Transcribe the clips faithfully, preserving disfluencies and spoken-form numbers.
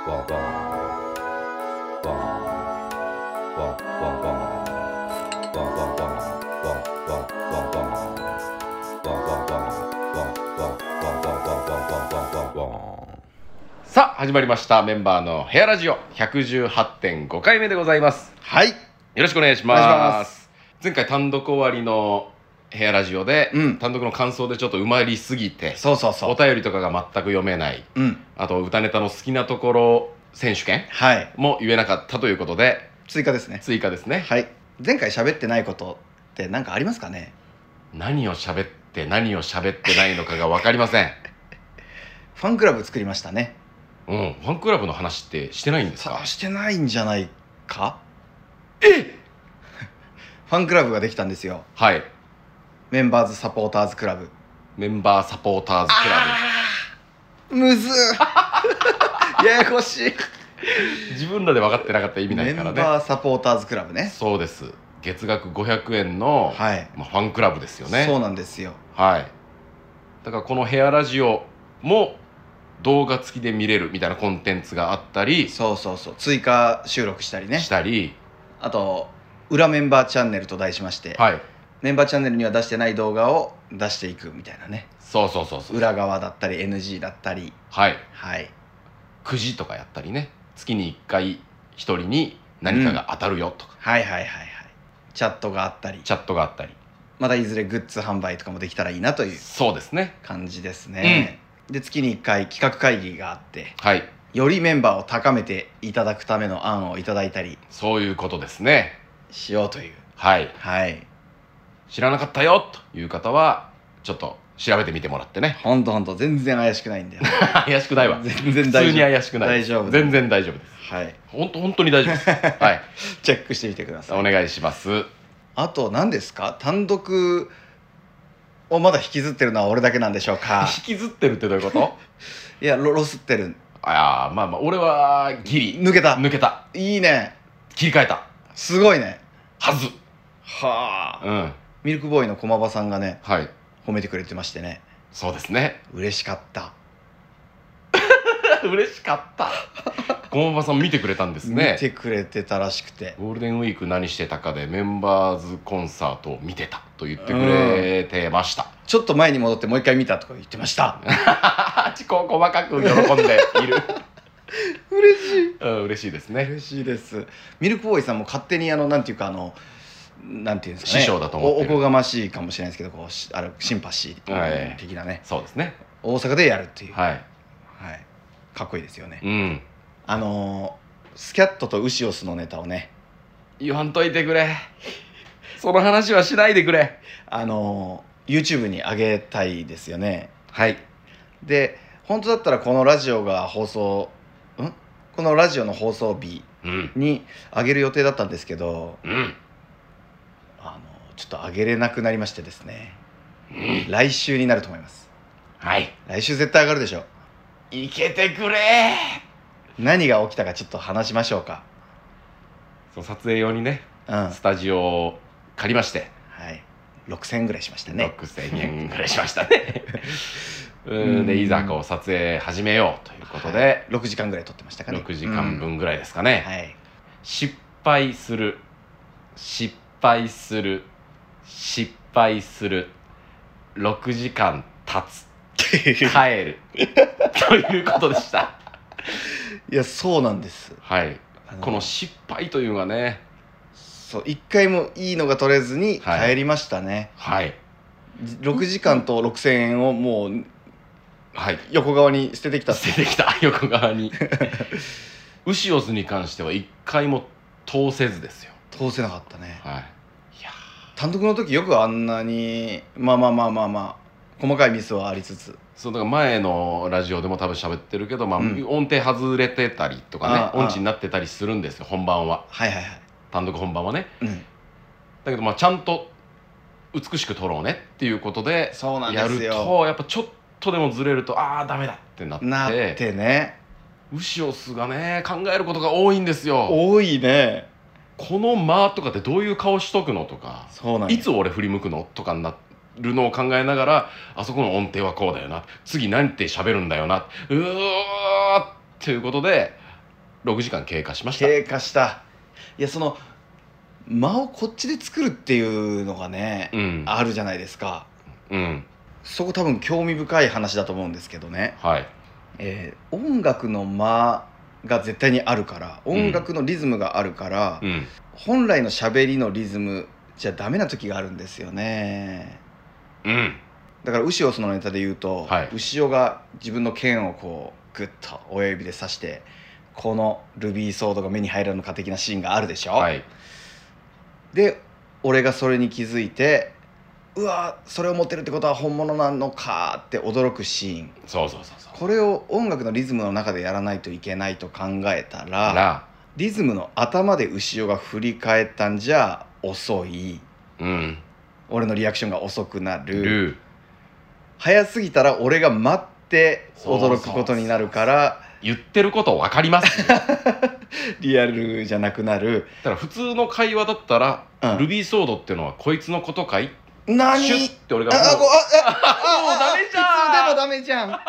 さあ始まりましたメンバーのヘアラジオ ひゃくじゅうはちてんご 回目でございます。 はい、 よろしくお願いします。 お願いします。 前回単独終わりのヘアラジオで、 うん、 単独の感想でちょっと埋まりすぎて、 そうそうそう、 お便りとかが全く読めない、 うん、 あと歌ネタの好きなところ選手権も言えなかったということで、 追加ですね。 追加ですね。 はい。前回喋ってないことって何かありますかね。 何を喋って何を喋ってないのかが分かりません。 ファンクラブ作りましたね。 うん、ファンクラブの話ってしてないんですか。 してないんじゃないか。 えファンクラブができたんですよ。 はい。 メンバーズサポーターズクラブ。 メンバーサポーターズクラブ。むずーややこしい。 自分らで分かってなかったら意味ないからね。 メンバーサポーターズクラブね。 そうです。月額ごひゃくえんの、はい、まあ、ファンクラブですよね。 そうなんですよ。 はい。だからこのヘアラジオも動画付きで見れるみたいなコンテンツがあったり、 そうそうそう、追加収録したりねしたり、 あと裏メンバーチャンネルと題しまして、はい、メンバーチャンネルには出してない動画を出していくみたいなね。 そうそうそうそう、 裏側だったり エヌジー だったり、 はいはい、 くじとかやったりね、月にいっかいひとりに何かが当たるよとか、 うん、はいはいはいはい、チャットがあったりチャットがあったり、 またいずれグッズ販売とかもできたらいいなという、 そうですね、 感じですね、うん、で月にいっかい企画会議があって、 はい、 よりメンバーを高めていただくための案をいただいたり、 そういうことですね、 しようという、 はいはい、 知らなかったよという方はちょっと調べてみてもらってね。 ほんとほんと全然怪しくないんだよ怪しくないわ、 全然大丈夫、 普通に怪しくない、 大丈夫、 全然大丈夫です。 はい、 ほんと本当に大丈夫ですはい、 チェックしてみてください。 お願いします。 あと何ですか、単独をまだ引きずってるのは俺だけなんでしょうか。 引きずってるってどういうこといや、ロロスってる。 ああ、まあまあ俺はギリ抜けた抜けた、 いいね、 切り替えた、 すごいね、 はず、 はあ、 うん、 ミルクボーイの駒場さんがね、 はい、 褒めてくれてましてね。 そうですね、 嬉しかった嬉しかった駒場さん見てくれたんですね。 見てくれてたらしくて、 ゴールデンウィーク何してたかでメンバーズコンサートを見てたと言ってくれてました、うん、 ちょっと前に戻ってもう一回見たとか言ってましたこう細かく喜んでいる嬉しい、 うん、嬉しいですね。 嬉しいです。ミルクボーイさんも勝手にあのなんていうかあのなんていうんですかね、 師匠だと思ってる、 お, おこがましいかもしれないですけど、こうあるシンパシー的なね、はい、 そうですね、 大阪でやるっていう、 はい、 はい、かっこいいですよね、 うん、 あのスキャットとウシオスのネタをね、 言わんといてくれその話はしないでくれ。 あの YouTube に上げたいですよね。 はい。 で本当だったらこのラジオが放送んこのラジオの放送日に上げる予定だったんですけど、 うん、 あのちょっと上げれなくなりましてですね、うん、来週になると思います。 はい、 来週絶対上がるでしょ。 いけてくれ。 何が起きたかちょっと話しましょうか。 そう、撮影用にね、うん、スタジオを借りまして、 はい、ろくせんえんぐらいしましたね。 ろくせんえんぐらいしましたねうんでいざこう撮影始めようということで、はい、 ろくじかんぐらい撮ってましたかね。 ろくじかんぶんぐらいですかね、 うん、はい、失敗する失敗する失敗するろくじかん経つ帰るということでした。 いや、そうなんです。 はい、この失敗というのがね、 そう、いっかいもいいのが取れずに帰りましたね。 はい、 ろくじかんとろくせんえんをもう、はい、横側に捨ててきた捨ててきた横側にウシオスに関してはいっかいも通せずですよ。 通せなかったね。 はい、いや単独の時よくあんなにまあまあまあまあまあ細かいミスはありつつ、 そうだから前のラジオでも多分喋ってるけど、まあ、うん、音程外れてたりとかね、音痴になってたりするんですよ、本番は。 はいはいはい、 単独本番はね、 うん、 だけどまあちゃんと美しく撮ろうねっていうことでやると、やっぱちょっとでもずれるとああダメだってなってなってね、 ウシオスがね考えることが多いんですよ。 多いね。 この間とかってどういう顔しとくのとか、 そうなん、 いつ俺振り向くのとかになるのを考えながら、あそこの音程はこうだよな、次何て喋るんだよな、うーっていうことでろくじかん経過しました。 経過した。いやその間をこっちで作るっていうのがね、 うん、 あるじゃないですか。 うん、 そこ多分興味深い話だと思うんですけどね、 はい、 えー音楽の間が絶対にあるから、音楽のリズムがあるから、 うん、 本来の喋りのリズムじゃダメな時があるんですよね。 うん、 だからウシオスのネタで言うと、 はい、 ウシオが自分の剣をこうグッと親指で刺してこのルビーソードが目に入らぬか的なシーンがあるでしょ、 はい、 で俺がそれに気づいて、うわそれを持ってるってことは本物なのかって驚くシーン、 そうそうそうそう、 これを音楽のリズムの中でやらないといけないと考えたら、 ら、 リズムの頭で牛尾が振り返ったんじゃ遅い、 うん、 俺のリアクションが遅くなる、 ルー、 早すぎたら俺が待って驚くことになるから、 言ってること分かりますリアルじゃなくなる。 だから普通の会話だったら、 うんルビーソードっていうのはこいつのことかい、 何シュッて俺がもうああこあもうダメじゃん普通でもダメじゃん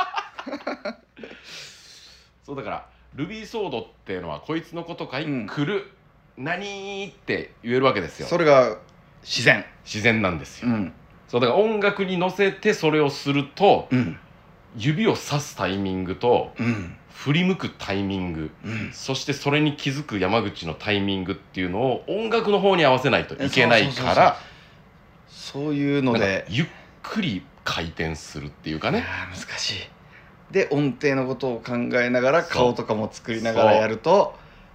そうだからルビーソードっていうのはこいつのことかい、 うん来る何って言えるわけですよ。 それが自然。 自然なんですよ、 うん、 そうだから音楽に乗せてそれをすると、 うん、 指を指すタイミングと、 うん、 振り向くタイミング、 うん、 そしてそれに気づく山口のタイミングっていうのを音楽の方に合わせないといけないから、 そういうのでゆっくり回転するっていうかね。 難しい。で音程のことを考えながら顔とかも作りながらやると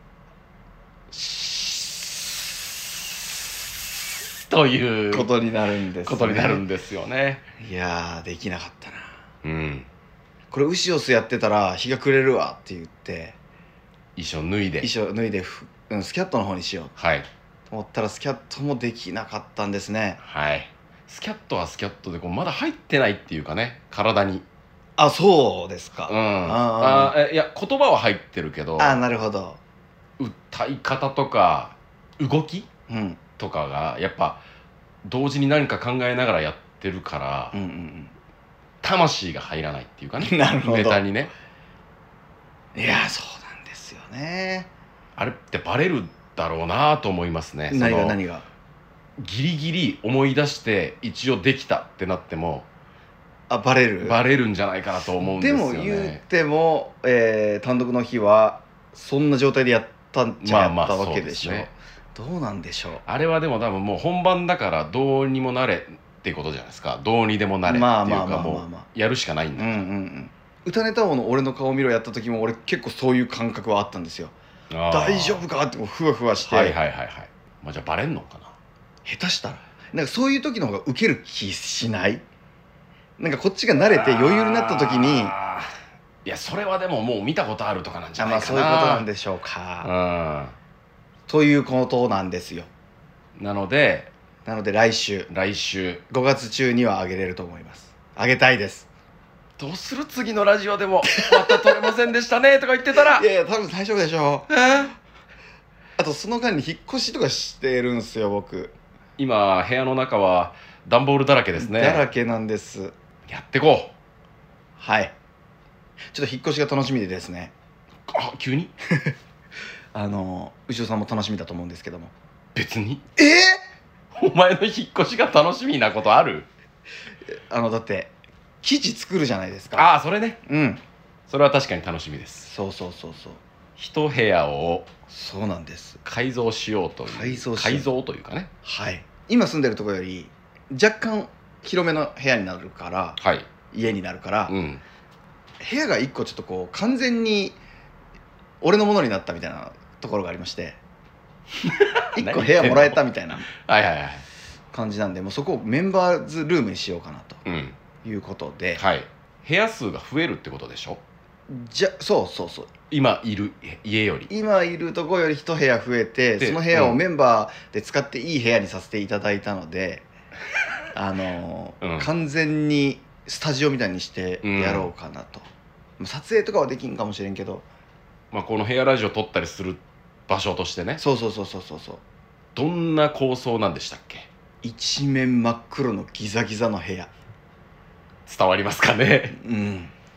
ということになるんです、ね、 ことになるんですよね。 いやーできなかったな。 うんこれウシオスやってたら日が暮れるわって言って衣装脱いで衣装脱いでふ、うん、スキャットの方にしようはいと思ったらスキャットもできなかったんですね。 はいスキャットはスキャットでこうまだ入ってないっていうかね、体に。 あそうですか。 うんああえいや言葉は入ってるけど、 あなるほど。 歌い方とか動きうんとかがやっぱ同時に何か考えながらやってるから、 うんうん魂が入らないっていうかねなるほどネタにね。 いやそうなんですよね。 あれってバレるだろうなと思いますね。 何そのが何がギリギリ思い出して一応できたってなってもあバレるバレるんじゃないかなと思うんですよね。 でも言っても、えー単独の日はそんな状態でやったんじゃやったわけでしょ、 まあまあそうですね。 どうなんでしょう。 あれはでも多分もう本番だからどうにもなれっていうことじゃないですか。どうにでもなれっていうまあまあまかあまあまあもうやるしかないんだ。 うんうんうん歌ネタ王の俺の顔見ろやった時も俺結構そういう感覚はあったんですよ。 あー大丈夫かってこうふわふわして、 はいはいはいはい。まあじゃあバレんのかな。 下手したらなんかそういう時の方がウケる気しない？なんかこっちが慣れて余裕になった時にあーいやそれはでももう見たことあるとかなんじゃあまあないかな。 そういうことなんでしょうか。 うんということなんですよ。 なのでなので来週来週ごがつ中には上げれると思います。上げたいです。 どうする次のラジオでもまた撮れませんでしたねとか言ってたらいやいや多分大丈夫でしょう。 えーあとその間に引っ越しとかしてるんですよ僕。 今部屋の中は段ボールだらけですね。 だらけなんです。 やってこう。 はいちょっと引っ越しが楽しみでですね、 あ急にあの牛尾さんも楽しみだと思うんですけども。 別にえお前の引っ越しが楽しみなことある？ ー、あのだって生地作るじゃないですか。 ああそれね。 うんそれは確かに楽しみです。 そうそうそうそう一部屋をそうなんです。 改造しようという改造しよう改造というかね。 はい今住んでるところより若干広めの部屋になるからはい家になるから、 うん部屋が一個ちょっとこう完全に俺のものになったみたいなところがありまして一個部屋もらえたみたいなはいはいはい感じなんでもうそこをメンバーズルームにしようかなとうんいうことで、 はい部屋数が増えるってことでしょ。 じゃそうそうそう今いる家より。 今いるところより一部屋増えてでその部屋うんをメンバーで使っていい部屋にさせていただいたので、あのーうん完全にスタジオみたいにしてやろうかなと、撮影とかはできんかもしれんけどまあこの部屋ラジオ撮ったりする場所としてね。 そうそうそうそうそうそうどんな構想なんでしたっけ？ 一面真っ黒のギザギザの部屋。 伝わりますかね？ うん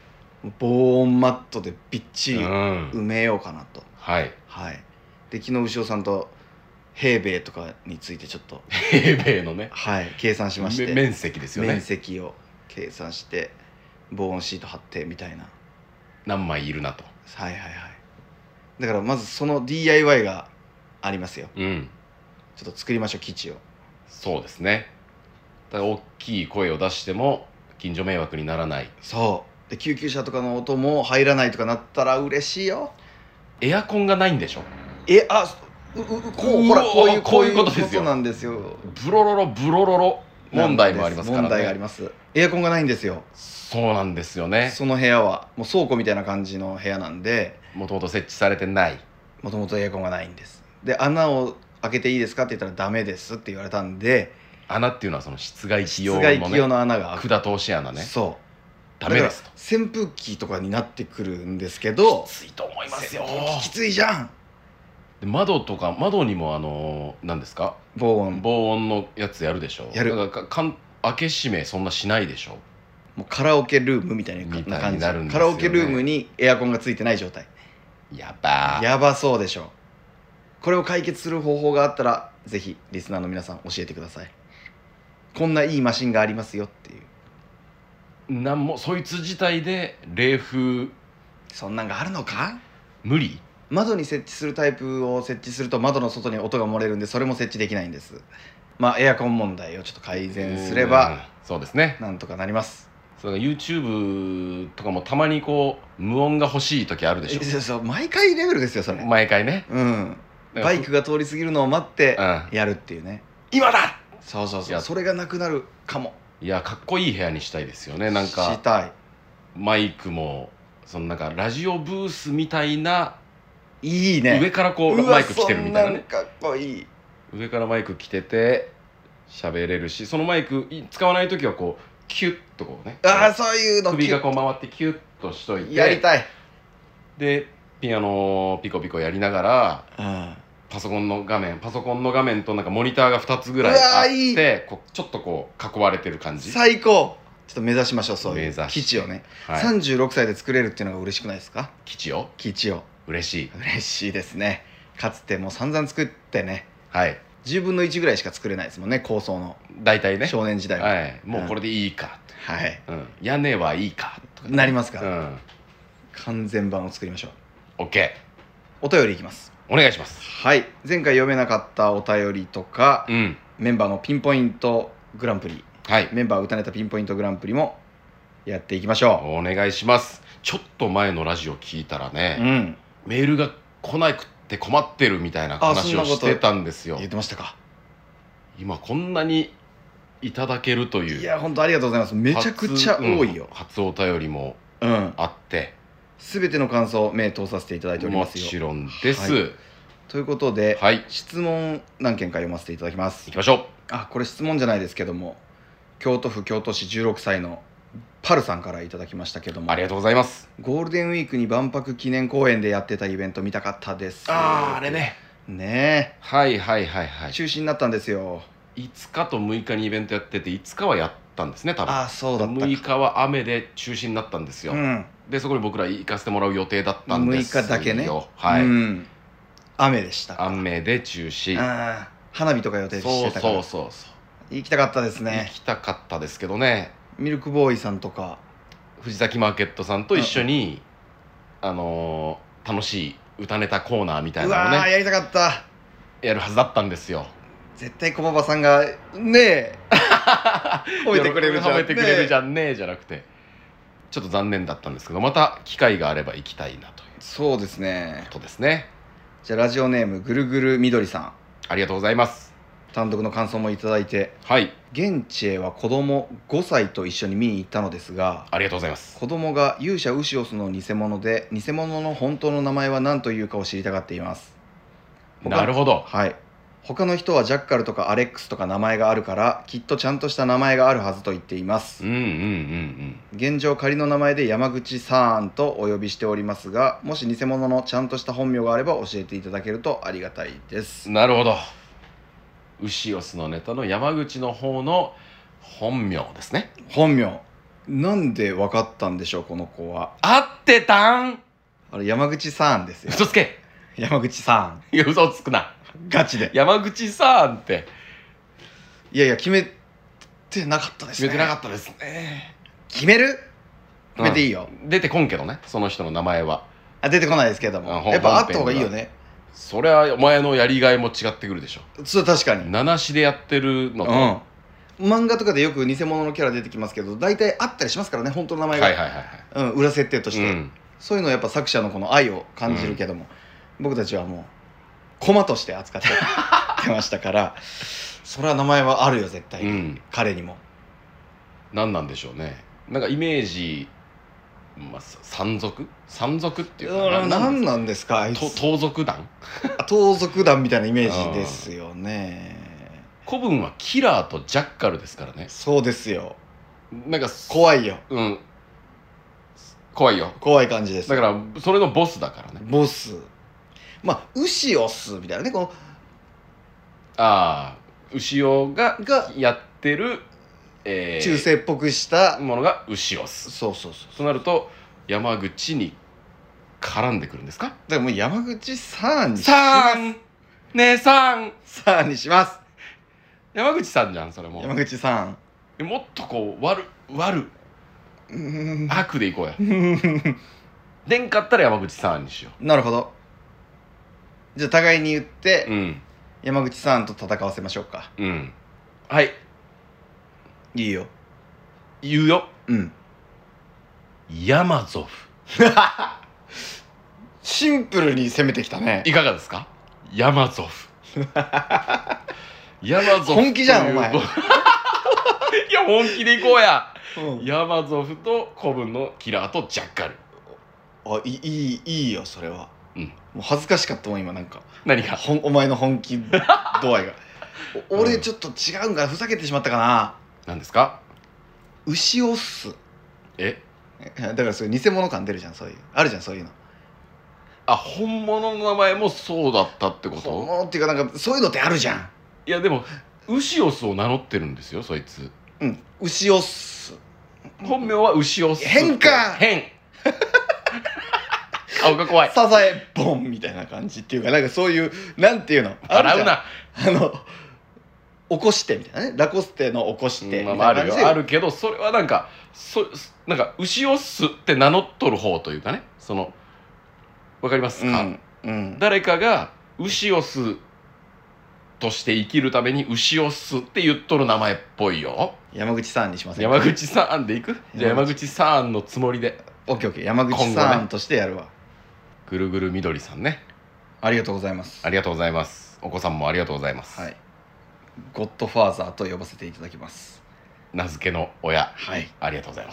防音マットでびっちりうん埋めようかなと、 はいはいで昨日牛尾さんと平米とかについてちょっと平米のねはい計算しましてめ面積ですよね面積を計算して防音シート貼ってみたいな何枚いるなとはいはいはいだからまずその ディーアイワイ がありますようんちょっと作りましょう基地をそうですねだから大きい声を出しても近所迷惑にならない。 そうで救急車とかの音も入らないとかなったら嬉しいよエアコンがないんでしょ。 えあううこうほらこういうこういうことですよなんですよブロロロブロロロ問題もありますからね。 問題がありますエアコンがないんですよそうなんですよね。 その部屋はもう倉庫みたいな感じの部屋なんでもともと設置されてない。 もともとエアコンがないんですで穴を開けていいですかって言ったらダメですって言われたんで穴っていうのはその室外機用のね室外機用の穴が管通し穴ね。 そうダメですと。 扇風機とかになってくるんですけどきついと思いますよ。 扇風機きついじゃんで窓とか窓にもあの何ですか防音防音のやつやるでしょ。 やるだからかかん開け閉めそんなしないでしょ。 もうカラオケルームみたいなみたい感じになるんですよねカラオケルームにエアコンがついてない状態やばーやばそうでしょこれを解決する方法があったらぜひリスナーの皆さん教えてくださいこんないいマシンがありますよっていうなんもそいつ自体で冷風そんなんがあるのか無理。 窓に設置するタイプを設置すると窓の外に音が漏れるんでそれも設置できないんですまあエアコン問題をちょっと改善すれうんばそうですね。 なんとかなりますそれから YouTube とかもたまにこう無音が欲しい時あるでしそうそう毎回レベルですよそれょ。毎回ね。 うんバイクが通り過ぎるのを待ってうんやるっていうね今だ。 そうそういやそうそれがなくなるかもいやかっこいい部屋にしたいですよね。なんしかたいマイクもそのなんかラジオブースみたいないいね上からこううわマイク来てるみたいなね。 そんなんかっこいい上からマイク来てて喋れるし、そのマイクい使わない時はこうキュッとこうねああそういうの首がこう回ってキュッとしといてやりたいでピアノピコピコやりながらうんパソコンの画面パソコンの画面となんかモニターがふたつぐらいあってうわいいこうちょっとこう囲われてる感じ。 最高ちょっと目指しましょうそういう目指して基地をね、 はい、 さんじゅうろくさいで作れるっていうのが嬉しくないですか基地を基地を嬉しい。 嬉しいですねかつてもう散々作ってねはいじゅうぶんのいちぐらいしか作れないですもんね構想の大体ね少年時代ははい、もうこれでいいか、 はいうん、屋根はいいかとか、 なりますから、 うん、 完全版を作りましょう OK お便りいきますお願いします。 はい前回読めなかったお便りとか、 うんメンバーのピンポイントグランプリはいメンバー歌ネタピンポイントグランプリもやっていきましょお願いします。ちょっと前のラジオ聞いたらうね、 うんメールが来なくって困ってるみたいなあ話そんなことをしてたんですよ言ってましたか今こんなにいただけるといういや本当ありがとうございますめちゃくちゃ多いよ初,、うん、初お便りもうんあってすべての感想目通させていただいておりもますよちろんですははいい、 ということで、 はい、 質問何件か読ませていただきます行きましょあこれ質問じゃないですけども京都府京都市じゅうろくさいのパルさんからいただきましたけどもうありがとうございます。 ゴールデンウィークに万博記念公園でやってたイベント見たかったですあーあれねねはいはいはいはいえ中止になったんですよいつかとむいかにイベントやってていつかはやったんですね多分。 あそうだったかむいかは雨で中止になったんですよ、 うんでそこに僕ら行かせてもらう予定だったんですよ。 むいかだけねはい、 うん、雨でしたか雨で中止。 あー花火とか予定してたからそうそうそうそう、 行きたかったですね行きたかったですけどねミルクボーイさんとか藤崎マーケットさんと一緒に、あのー楽しい歌ネタコーナーみたいうなのをねわーやりたかったやるはずだったんですよ。 絶対駒場さんがねえ褒めてくれるじゃん褒めてくれるじん、 ゃんねえじゃなくてちょっと残念だったんですけどまた機会があれば行きたいなというそうですねことですね。 じゃあラジオネームぐるぐるみどりさんありがとうございます。 単独の感想もいただいてはい現地へは子供ごさいと一緒に見に行ったのですがありがとうございます。 子供が勇者ウシオスの偽物で偽物の本当の名前は何というかを知りたがっています。他なるほど。 はい他の人はジャッカルとかアレックスとか名前があるからきっとちゃんとした名前があるはずと言っていますうんうんうん現状仮の名前で山口さんとお呼びしておりますがもし偽物のちゃんとした本名があれば教えていただけるとありがたいですうんなるほど。ウシオスのネタの山口の方の本名ですね。 本名なんで分かったんでしょうこの子は。 合ってたん？ あれ山口さんですよ。 嘘つけ。 山口さいや嘘つくな。 んガチで。 山口さんっていやいや決めてなかったですね。 決めてなかったですね。 決める決めていいよ、 うん出てこんけどね、その人の名前は。 あ出てこないですけども、 うんやっぱあった方がいいよね。 それはお前のやりがいも違ってくるでしょ。 それ確かに。 七しでやってるのと、 うん漫画とかでよく偽物のキャラ出てきますけど大体あったりしますからね本当の名前が、 はいはいはいはい、 うん、裏設定として、 うん、 そういうのはやっぱ作者のこの愛を感じるけども、僕たちはもう駒として扱ってましたからそれは名前はあるよ絶対に、 うん、 彼にも。 何なんでしょうね。なんかイメージ、まあ、山賊山賊っていうかうん何なんですかあいつ。 と盗賊団。 あ盗賊団みたいなイメージですよね。 古文はキラーとジャッカルですからね。 そうですよ。 なんか怖いよ。 うん怖いよ。 怖い感じですだからそれのボスだからね。 ボス。まあウシオスみたいなねこのああ牛尾ががやってる、えー中世っぽくした、 ものが牛尾す。 そうそうそう。 となると山口に絡んでくるんですか。 だからもう山口さんにしさん姉さんさんにします。 山口さんじゃんそれも。 山口さん。 もっとこう悪悪うーん悪でいこうや。でんかったら山口さんにしよなるほど。じゃあ互いに言って、 う。うん山口さんと戦わせましょうか。 うんはいいいよ。 言うよ。 うんヤマゾフシンプルに攻めてきたね。 いかがですか。ヤマゾフヤマゾフ本気じゃんお前いや本気でいこうや。 うんヤマゾフと古文のキラーとジャッカル。 あいいいいいいよそれは。 うんもう恥ずかしかったもん今なんか何が。 ほんお前の本気度合いがお俺ちょっと違うんかふざけてしまったかな。 何ですか。 牛オスえだからそういう偽物感出るじゃんそういうあるじゃんそういうの。 あ本物の名前もそうだったってこ本と。 物っていうかなんかそういうのってあるじゃん。 いやでもウシオスを名乗ってるんですよそいつ。 うん牛オス本名はウシオス。 変か変顔が怖い。 サザエボンみたいな感じっていうかなんかそういうなんていうのあるじゃん笑うな。 あの起こしてみたいなねラコステの起こしてみたいまあまああるな感じでよあるけどそれはなんかそなんかウシオスって名乗っとる方というかねそのわかりますか、 うんうん誰かがウシオスとして生きるためにウシオスって言っとる名前っぽいよ。 山口さんにしませんか。 山口さんでいく。じゃあ山口さんのつもりで。 オッケーオッケー山口今後ねさんとしてやるわ。 ぐるぐるみどりさんね。 ありがとうございますあ。りがとうございます。お子さんもありがとうございます。 はいゴッドファーザーと呼ばせていただきます。 名付けの親、 はいありがとうございます。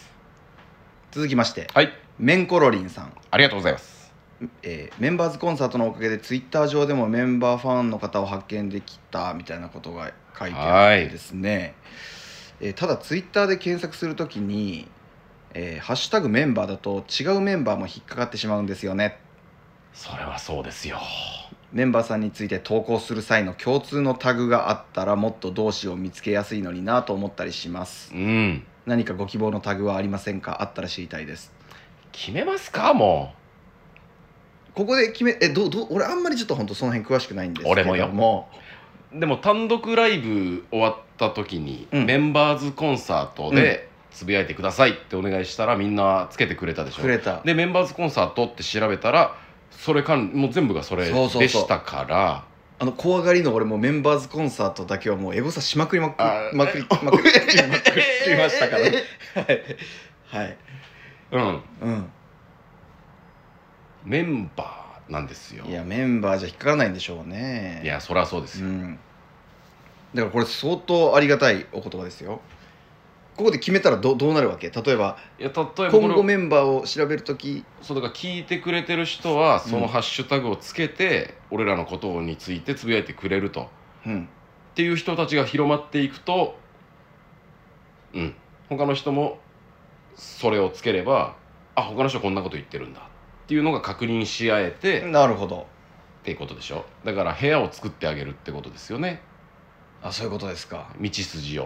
続きましてはい、 メンコロリンさん、 ありがとうございます。 えーメンバーズコンサートのおかげでツイッター上でもメンバーファンの方を発見できたみたいなことが書いてあってですね、えーただツイッターで検索するときに、えーハッシュタグメンバーだと違うメンバーも引っかかってしまうんですよね。 それはそうですよ。 メンバーさんについて投稿する際の共通のタグがあったらもっと同志を見つけやすいのになと思ったりします。 うん何かご希望のタグはありませんか。あったら知りたいです。 決めますかもここで決めえどうどう俺あんまりちょっと本当その辺詳しくないんですけども俺もよう。でも単独ライブ終わった時に、 うんメンバーズコンサートでつぶやいてくださいってお願いしたらみんなつけてくれたでしょ。 くれたでメンバーズコンサートって調べたらそれかんもう全部がそれそうそうそうでしたからあの怖がりの俺もメンバーズコンサートだけはもうエゴサしまくりまくありまくりまくりまくりましたからねはいはいうんうんメンバーなんですよ。 いやメンバーじゃ引っかからないんでしょうね。 いやそりゃそうですよ。 うんだからこれ相当ありがたいお言葉ですよ。ここで決めたらどどうなるわけ。例えばいや例えばこ今後れメンバーを調べるときそうだから聞いてくれてる人はそうんのハッシュタグをつけて、俺らのことについてつぶやいてくれるとっうんていう人たちが広まっていくと、うん他の人もそれをつければあ他の人こんなこと言ってるんだっていうのが確認し合えて、っなるほど。 ていうことでしょ。だから部屋を作ってあげるってことですよね。 あそういうことですか。 道筋を。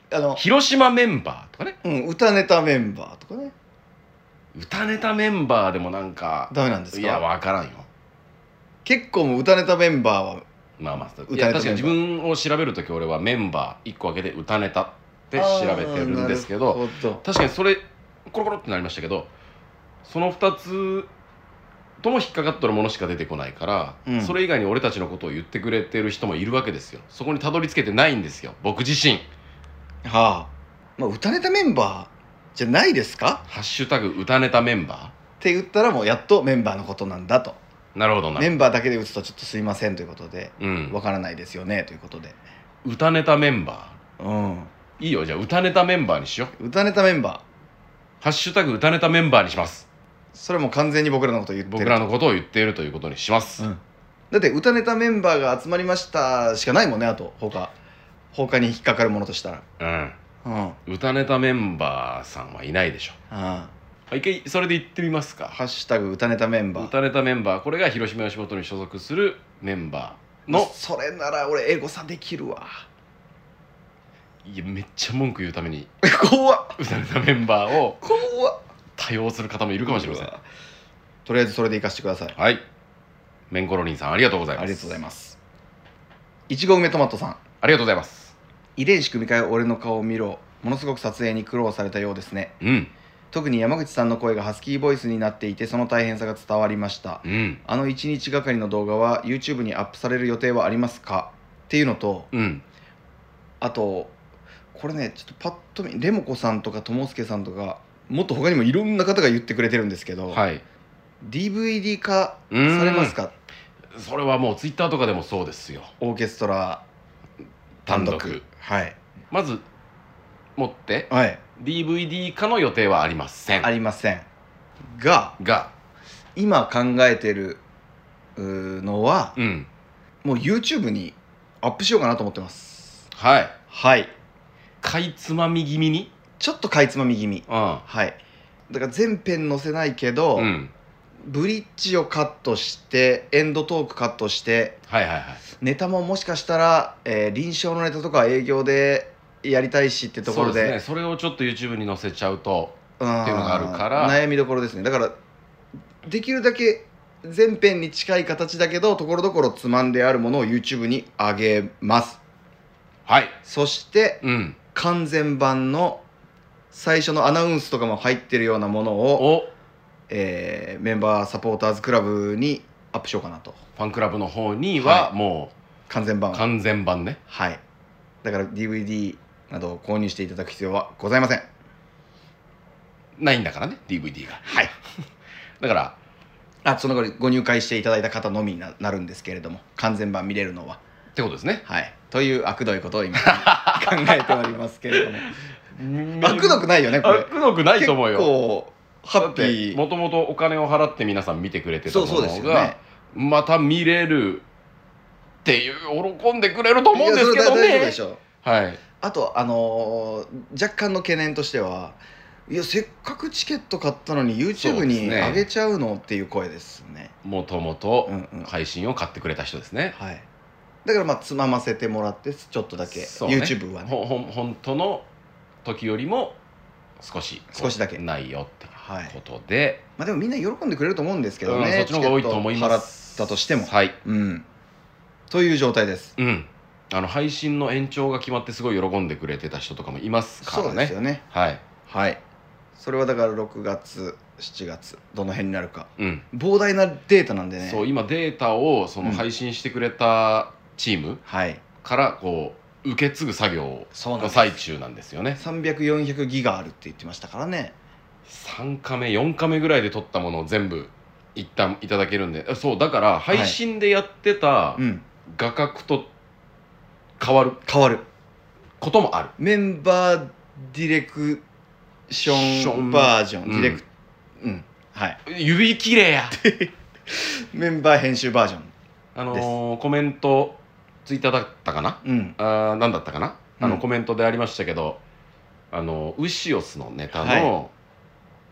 あの広島メンバーとかね、 うん歌ネタメンバーとかね。 歌ネタメンバーでもなんかダメなんですか？ いや分からんよ。 結構もう歌ネタメンバーはまあまあ歌ネタメンバーいや確かに自分を調べるとき俺はメンバーいっこ開けて歌ネタって調べてるんですけど、 あーなるほど確かにそれコロコロってなりましたけど、そのふたつとも引っかかっとるものしか出てこないから、うん、それ以外に俺たちのことを言ってくれてる人もいるわけですよ。そこにたどり着けてないんですよ僕自身。 はあ、まあ、歌ネタメンバーじゃないですか？ ハッシュタグ歌ネタメンバーって言ったらもうやっとメンバーのことなんだと。 なるほどな。 メンバーだけで打つとちょっとすいませんということで、 うん、 わからないですよねということで、 歌ネタメンバー、うん、 いいよ。じゃあ歌ネタメンバーにしよう。歌ネタメンバーハッシュタグ歌ネタメンバーにします。 それも完全に僕らのことを言ってる、 僕らのことを言っているということにします、うん、 だって歌ネタメンバーが集まりましたしかないもんね。あと他他に引っかかるものとしたら、 うん、うん、歌ネタメンバーさんはいないでしょ。ああ、一回それで言ってみますか。 ハッシュタグ歌ネタメンバー。 歌ネタメンバー、これが広島吉本に所属するメンバーの。 それなら俺エゴサできるわ。 いやめっちゃ文句言うために怖っ歌ネタメンバーを怖っ多用する方もいるかもしれません。 とりあえずそれでいかせてください。 はい。メンコロリンさんありがとうございます。 ありがとうございます。いちご梅トマトさんありがとうございます。 遺伝子組み換え俺の顔を見ろ、ものすごく撮影に苦労されたようですね。 うん。 特に山口さんの声がハスキーボイスになっていてその大変さが伝わりました、うん、あのいちにちがかりの動画は YouTube にアップされる予定はありますかっていうのと、うん、あとこれねちょっとパッと見レモコさんとかともすけさんとかもっと他にもいろんな方が言ってくれてるんですけど、はい、ディーブイディー 化されますか？ それはもう Twitter とかでもそうですよ。 オーケストラ単独、単独、はい、まず持って、 はい、 ディーブイディー 化の予定はありません。 ありませんが、 が今考えてるのは、うん、もう YouTube にアップしようかなと思ってます。 はいはい。 かいつまみ気味にちょっとかいつまみ気味、 うん、 はい。だから全編載せないけど、うん、ブリッジをカットしてエンドトークカットして、 はいはいはい、 ネタももしかしたら、えー、臨床のネタとか営業でやりたいしってところで、 そうですね、それをちょっと YouTube に載せちゃうとっていうのがあるから悩みどころですね。だからできるだけ全編に近い形だけどところどころつまんであるものを YouTube に上げます。 はい。 そして、 うん、 完全版の最初のアナウンスとかも入ってるようなものを、えー、メンバーサポーターズクラブにアップしようかなと。 ファンクラブの方には、はい、もう完全版完全版ね。 はい。だから ディーブイディー などを購入していただく必要はございません。 ないんだからね ディーブイディー が。 はいだからあその後ご入会していただいた方のみになるんですけれども、完全版見れるのはってことですね。 はいという悪どいことを今考えておりますけれども悪どくないよねこれ。 悪どくないと思うよ。 結構ハッピー。 もともとお金を払って皆さん見てくれてたものがそうそうですよね、 また見れるっていう喜んでくれると思うんですけどね。 いやそれ大丈夫でしょう。 はい。 あとあのー、若干の懸念としては、いやせっかくチケット買ったのに YouTube に上げちゃうのっていう声ですね。 もともと配信を買ってくれた人ですね、 はい。だからまあつまませてもらってちょっとだけ、ね、YouTube はねほほ本当の時よりも少し少しだけないよってことで、はい、 まあでもみんな喜んでくれると思うんですけどね、 うん、そっちの方が多いと思います。 払ったとしても、 はい、 うん、という状態です。 うん、あの配信の延長が決まってすごい喜んでくれてた人とかもいますからね。 そうですよね。 はいはい。それはだからろくがつしちがつどの辺になるか、 うん、 膨大なデータなんでね。 そう今データをその配信してくれたチームからこう受け継ぐ作業の最中なんですよね。 さんびゃく、よんひゃくギガあるって言ってましたからね。 さんカメよんカメぐらいで撮ったものを全部一旦いただけるんで、そうだから配信でやってた画角と変わる、 変わることもある。 メンバーディレクションバージョン、ディレク、うん、はい。 指きれいやメンバー編集バージョン。 あのー、コメントツイッターだったかな、うん、あ何だったかな、うん、あのコメントでありましたけど、あのウシオスのネタの、はい、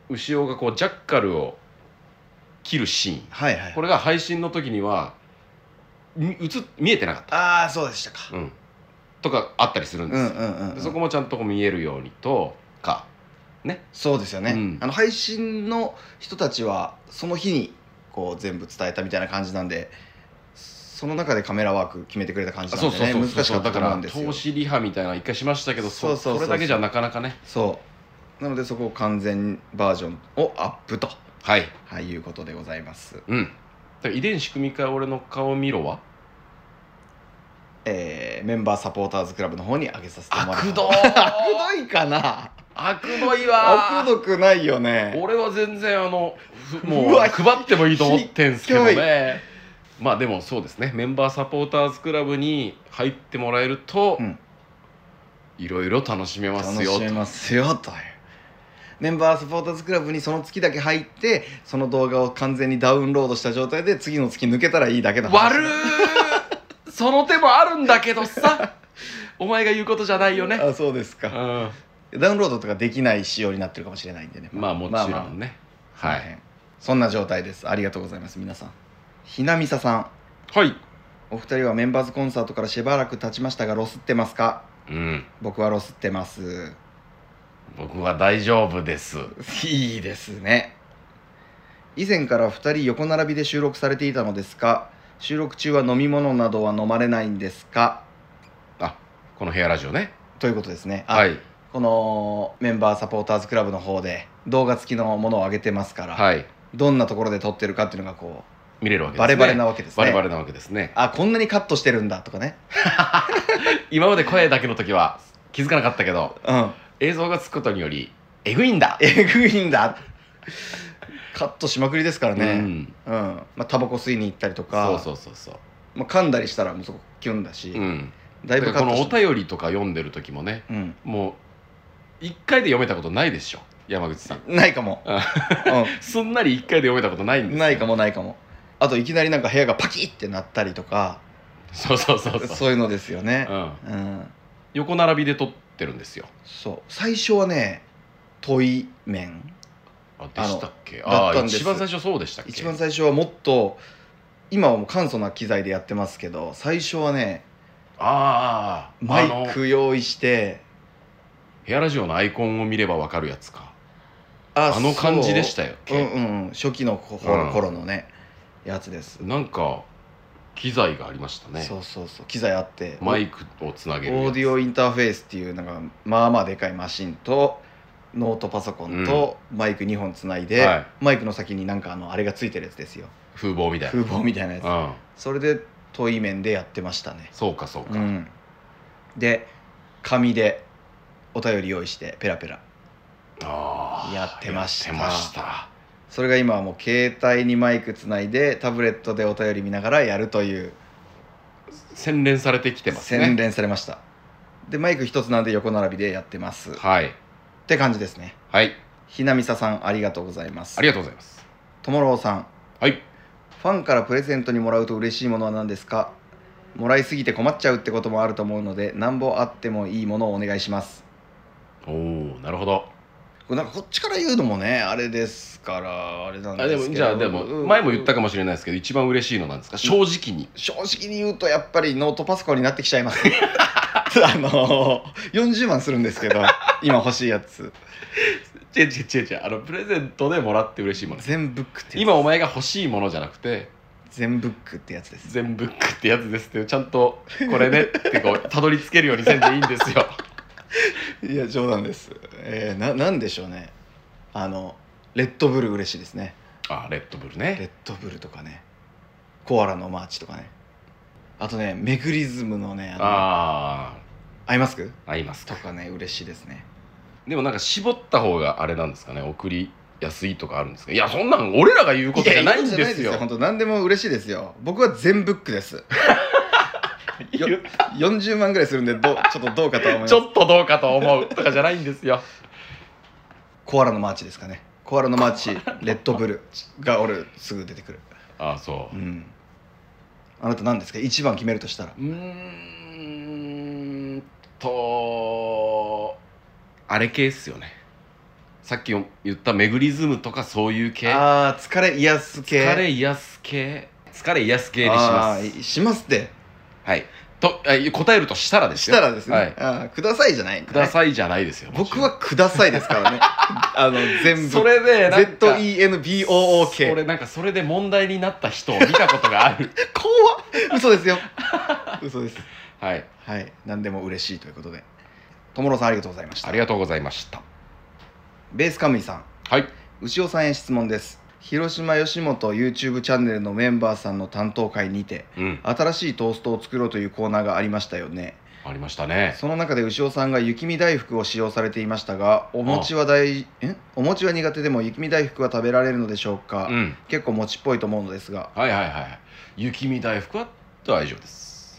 ウシオがこうジャッカルを切るシーン、 はいはい、 これが配信の時には映見えてなかった。 ああそうでしたか、 うん、 とかあったりするんですよ、 うんうんうんうん、 でそこもちゃんと見えるようにとかね。 そうですよね、 うん、 あの配信の人たちはその日にこう全部伝えたみたいな感じなんで、その中でカメラワーク決めてくれた感じなんでね、難しかったと思うんですよ。 だから投資リハみたいなの一回しましたけど、 そうそうそうそう、 それだけじゃなかなかね。 そうなのでそこを完全バージョンをアップと、 はい、 はい、いうことでございます。 うん。だから遺伝子組み換え俺の顔見ろは、 えー、メンバーサポーターズクラブの方に上げさせてもらう。 悪ど悪どいかな。 悪どいわ。 悪どくないよね。 俺は全然あのもう配ってもいいと思ってんすけどね。まあでもそうですね、メンバーサポーターズクラブに入ってもらえると、うん、いろいろ楽しめますよ。 楽しめますよという。メンバーサポーターズクラブにその月だけ入って、その動画を完全にダウンロードした状態で次の月抜けたらいいだけの話。 悪ーその手もあるんだけどさお前が言うことじゃないよね。 あ、そうですか、うん、ダウンロードとかできない仕様になってるかもしれないんでね。 まあもちろんね、まあまあ、はい、 そんな状態です。ありがとうございます。皆さん、ひなみささん、 はい、 お二人はメンバーズコンサートからしばらく経ちましたがロスってますか？ うん、 僕はロスってます。 僕は大丈夫です。 いいですね。以前からふたり横並びで収録されていたのですが、収録中は飲み物などは飲まれないんですか？ あ、このヘアラジオね、 ということですね。 はい、 このメンバーサポーターズクラブの方で動画付きのものを上げてますから、 はい、 どんなところで撮ってるかっていうのがこう見れるわけですね。 バレバレなわけですね。 バレバレなわけですね。 あ、こんなにカットしてるんだとかね今まで声だけの時は気づかなかったけど、うん、映像がつくことによりえぐいんだえぐいんだカットしまくりですからね。うん、うん、まあタバコ吸いに行ったりとか、 そうそうそうそう、 まあ、噛んだりしたらもうそこキュンだし、うん、 だいぶカットして、このお便りとか読んでる時もね、うん、もういっかいで読めたことないでしょ山口さん。 ないかも、うん、 すんなりいっかいで読めたことないんですよ。 ないかもないかも。あといきなりなんか部屋がパキッってなったりとか、 そうそうそうそう、 そういうのですよね、うんうん、横並びで撮ってるんですよ。 そう最初はねトイ面あでしたっけ？ああ、一番最初そうでしたっけ？ 一番最初はもっと、今はもう簡素な機材でやってますけど、最初はね、 ああマイク用意してヘアラジオのアイコンを見れば分かるやつか。あ, あの感じでしたよ。 うんうん、初期の頃のね、うん、やつです。 なんか機材がありましたね。 そうそうそう、機材あってマイクをつなげるやつ、 オーディオインターフェースっていうなんかまあまあでかいマシンとノートパソコンとマイクにほんつないで、うん、はい、マイクの先になんかあのあれがついてるやつですよ。 風防みたいな風防みたいなやつ、うん、それで遠い面でやってましたね。 そうかそうか、 うん、で紙でお便り用意してペラペラあやってました。 やってました。 それが今はもう携帯にマイクつないでタブレットでお便り見ながらやるという、 洗練されてきてますね。 洗練されました。でマイク一つなんで横並びでやってます。 はい。 って感じですね。 はい。 ひなみささんありがとうございます。 ありがとうございます。 ともろうさん、 はい。 ファンからプレゼントにもらうと嬉しいものは何ですか？もらいすぎて困っちゃうってこともあると思うので、なんぼあってもいいものをお願いします。 おお、なるほど。 これなんかこっちから言うのもねあれですからあれなんですけど、 あでもじゃあでも前も言ったかもしれないですけど、一番嬉しいのなんですか？正直に正直に言うとやっぱりノートパソコンになってきちゃいますあのよんじゅうまんするんですけど今欲しいやつ違う違う違う違う、あのプレゼントでもらって嬉しいもの、 全ブックって今お前が欲しいものじゃなくて全ブックってやつです。 全ブックってやつですってちゃんとこれねってこうたどり着けるようにせんでいいんですよいや冗談です、えー、な, なんでしょうね、あのレッドブル嬉しいですね。 あレッドブルね、 レッドブルとかね、コアラのマーチとかね、あとねメグリズムのねあのあアイマスクアイマスクとかね嬉しいですね。 でもなんか絞った方があれなんですかね、送りやすいとかあるんですか？いやそんなん俺らが言うことじゃないんですよ。 本当何でも嬉しいですよ。僕は全ブックですよんじゅうまんぐらいするんでどちょっとどうかと思います。 ちょっとどうかと思うとかじゃないんですよ。 コアラのマーチですかね。コアラのマーチレッドブルが俺すぐ出てくる。 ああそう、 うん、あなた何ですか一番決めるとしたら。 うーんとあれ系っすよね。さっき言ったメグリズムとかそういう系。 ああ疲れ癒す系。 疲れ癒す系疲れ癒す系にします。 しますって。 はい。 とあ答えるとしたらですよ。 したらですね、 はい、 あくださいじゃないんだ、ね、 くださいじゃないですよ。 僕はくださいですからねあの全部それでなんかゼットイーエヌビーオーオーケーそれなんかそれで問題になった人を見たことがある怖っ嘘ですよ嘘です。 はいはい何でも嬉しいということで、ともろさんありがとうございました。 ありがとうございました。 ベースカムイさん、 はい牛尾さんへ質問です。広島吉本 YouTube チャンネルのメンバーさんの担当会にて、うん、新しいトーストを作ろうというコーナーがありましたよね。 ありましたね。 その中で牛尾さんが雪見大福を使用されていましたが、お餅は大えお餅は苦手でも雪見大福は食べられるのでしょうか、うん、結構餅っぽいと思うのですが。 はいはいはい、雪見大福は大丈夫です。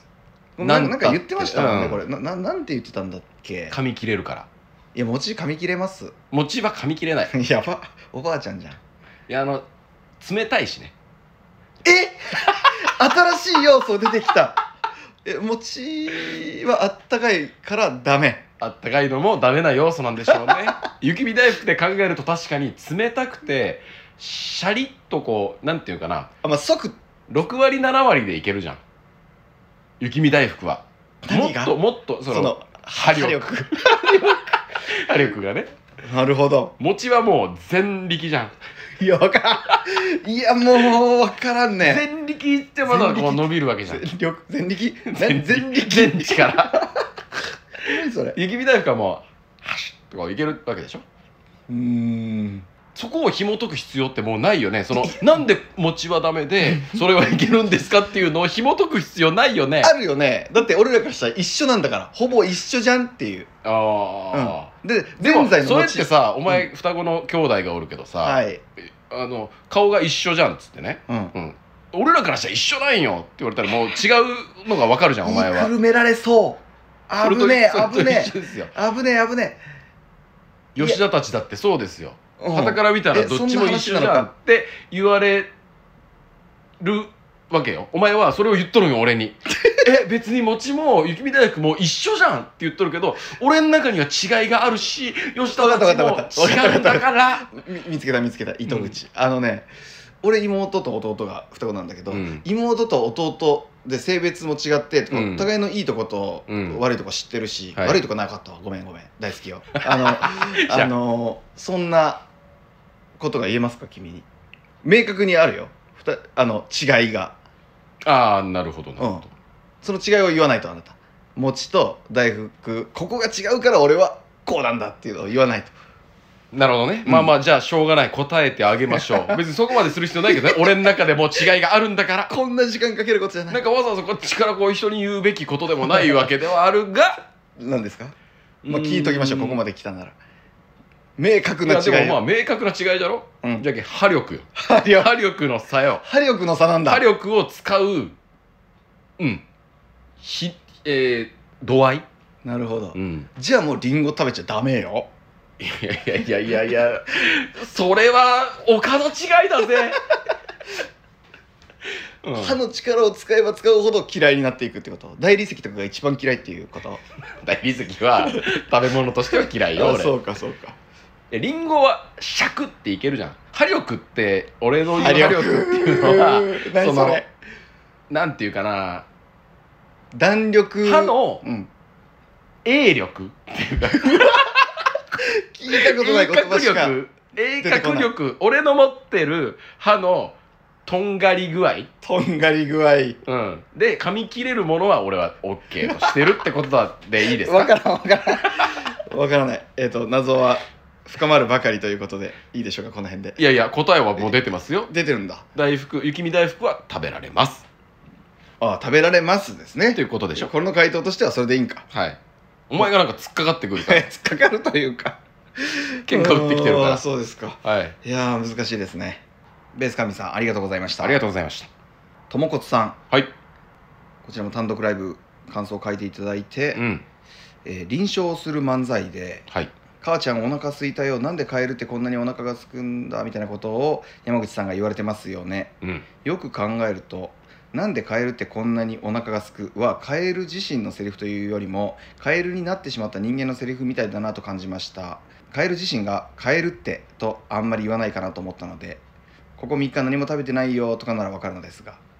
な ん, なんか言ってましたもんね、うん、これ な, ななんて言ってたんだっけ。 噛み切れるから。 いや餅噛み切れます。 餅は噛み切れないやばおばあちゃんじゃん。いやあの冷たいしね。 え新しい要素出てきた。え餅はあったかいからダメ。 あったかいのもダメな要素なんでしょうね雪見大福で考えると確かに冷たくてシャリッとこうなんていうかなあ、まあ、即ろくわりななわりでいけるじゃん雪見大福は。もっともっとその、その波力波力がね。 なるほど。 餅はもう全力じゃん。 いや分からん。いやもう分からんね。 全力ってまだこう伸びるわけじゃん。 全力全力全力全力何それ。 雪見大福はもうハシッとかいけるわけでしょ。 うーんそこを紐解く必要ってもうないよね。そのなんで餅はダメでそれはいけるんですかっていうのを紐解く必要ないよね。 あるよね。だって俺らからしたら一緒なんだからほぼ一緒じゃんっていう。 ああ、 うん、で現在のそれってさ、お前、うん、双子の兄弟がおるけどさ、 はい、 あの顔が一緒じゃんっつってね、うんうん、俺らからしたら一緒なんよって言われたらもう違うのが分かるじゃんお前は。 言いくるめられそう危ねえ危ねえ危ねえ危ねえ。吉田たちだってそうですよ。傍から見たらどっちも一緒じゃんって言われるわけよ。お前はそれを言っとるんよ俺にえ別に餅も雪見大福も一緒じゃんって言っとるけど俺の中には違いがあるし吉田たちも違うんだから見つけた見つけた糸口、うん、あのね俺妹と弟が双子なんだけど、うん、妹と弟で性別も違って、うん、お互いのいいとこと悪いとこ知ってるし、うん、悪いとこなかったわごめんごめん大好きよあのあのそんなことが言えますか君に。明確にあるよあの違いが。 ああなるほどなるほど、うん、 その違いを言わないと。あなた餅と大福ここが違うから俺はこうなんだっていうのを言わないと。 なるほどね、うん、まあまあじゃあしょうがない答えてあげましょう別にそこまでする必要ないけどね俺の中でも違いがあるんだからこんな時間かけることじゃない。 なんかわざわざこっちからこう人に言うべきことでもないわけではあるが何ですか、まあ、聞いときましょうここまで来たなら。明確な違い。 いやでもまあ明確な違いだろ、うん、じゃけ波力よ。 波力波力の差よ。 波力の差なんだ。 波力を使ううんひえー、度合い。 なるほど、うん、じゃあもうリンゴ食べちゃダメよ。 いやいやいやいやいやそれは丘の違いだぜうん、歯の力を使えば使うほど嫌いになっていくってこと。大理石とかが一番嫌いっていうこと。 大理石は食べ物としては嫌いよ俺。 そうかそうか。 リンゴは尺っていけるじゃん。波力って俺の言う波力っていうのは何それなんていうかな弾力歯の鋭力っていうか聞いたことない言葉しか鋭角力俺の持ってる歯のとんがり具合とんがり具合、 うん、で噛み切れるものは俺は OK としてるってことだでいいですか。 分からん分からん分からない。えっ、ー、と謎は深まるばかりということでいいでしょうかこの辺で。 いやいや答えはもう出てますよ。 出てるんだ。 大福雪見大福は食べられます。 ああ食べられますですねということでしょ。 これの回答としてはそれでいいんか。 はい。お前がなんか突っかかってくるから突っかかるというか喧嘩売ってきてるから。 そうですか。 はい。 いや難しいですね。ベース神さんありがとうございました。 ありがとうございました。 ともこつさん、 はい、 こちらも単独ライブ感想を書いていただいて、 うんえー、臨床する漫才で、 はい、 母ちゃんお腹空いたよなんでカエルってこんなにお腹が空くんだみたいなことを山口さんが言われてますよね、 うん、 よく考えるとなんでカエルってこんなにお腹が空くはカエル自身のセリフというよりもカエルになってしまった人間のセリフみたいだなと感じました。カエル自身がカエルってとあんまり言わないかなと思ったのでここみっか何も食べてないよとかならわかるのですが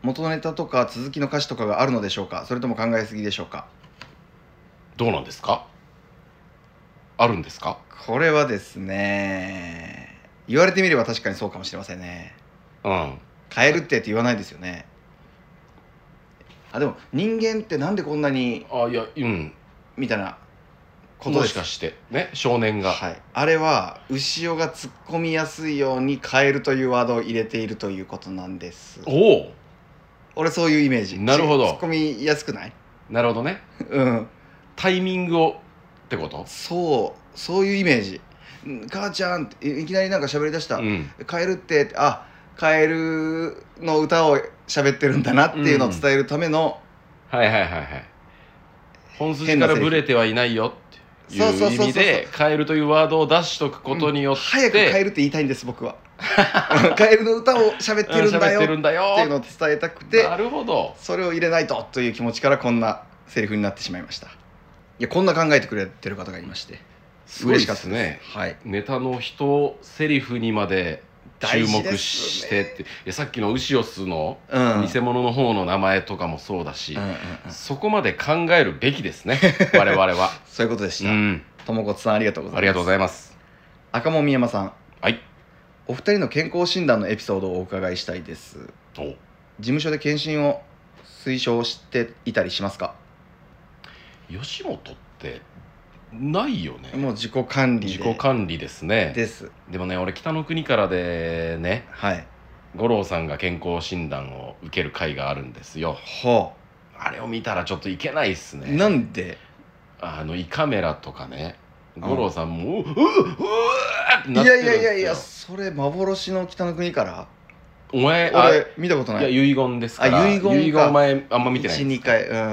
元ネタとか続きの歌詞とかがあるのでしょうか、それとも考えすぎでしょうか。 どうなんですか？あるんですか？ これはですね、言われてみれば確かにそうかもしれませんね。 うん。 変えるってって言わないですよね。あ、でも人間ってなんでこんなにあ、いや、うん。 みたいなことです。 もしかしてね、少年が。 はい、あれは牛尾が突っ込みやすいように変えるというワードを入れているということなんです。 おお。 俺そういうイメージ。 なるほど。 突っ込みやすくない？ なるほどね。 うん。 タイミングをってこと？ そうそういうイメージ。母ちゃんっていきなりなんか喋り出した、うん、カエルってあカエルの歌を喋ってるんだなっていうのを伝えるための、 うん、はいはいはいはい、本筋からブレてはいないよっていう意味でカエルというワードを出しとくことによって、うん、 早くカエルって言いたいんです僕はカエルの歌を喋ってるんだよっていうのを伝えたくて、 なるほど、 それを入れないとという気持ちからこんなセリフになってしまいました。いやこんな考えてくれてる方がいまして嬉しかったですね。はい、ネタの人セリフにまで注目してって、ね、いやさっきのウシオスの偽物の方の名前とかもそうだし、うんうんうんうん、そこまで考えるべきですね我々はそういうことでした。ともこつさんありがとうございます。 ありがとうございます。 赤門宮山さん、 はい、 お二人の健康診断のエピソードをお伺いしたいです。お事務所で検診を推奨していたりしますか？ 吉本ってないよね。 もう自己管理で自己管理ですね。 です。 でもね、俺北の国からでね、 はい、 五郎さんが健康診断を受ける会があるんですよ。 はあ、あれを見たらちょっといけないっすね。 なんで？ あの胃カメラとかね、五郎さんもうううううってなってるんですよ。いやいやいやいや、 それ幻の北の国から。 お前俺見たことない。 いや遺言ですから。 あ、遺言か。 遺言お前あんま見てない。 いち、にかい、うん、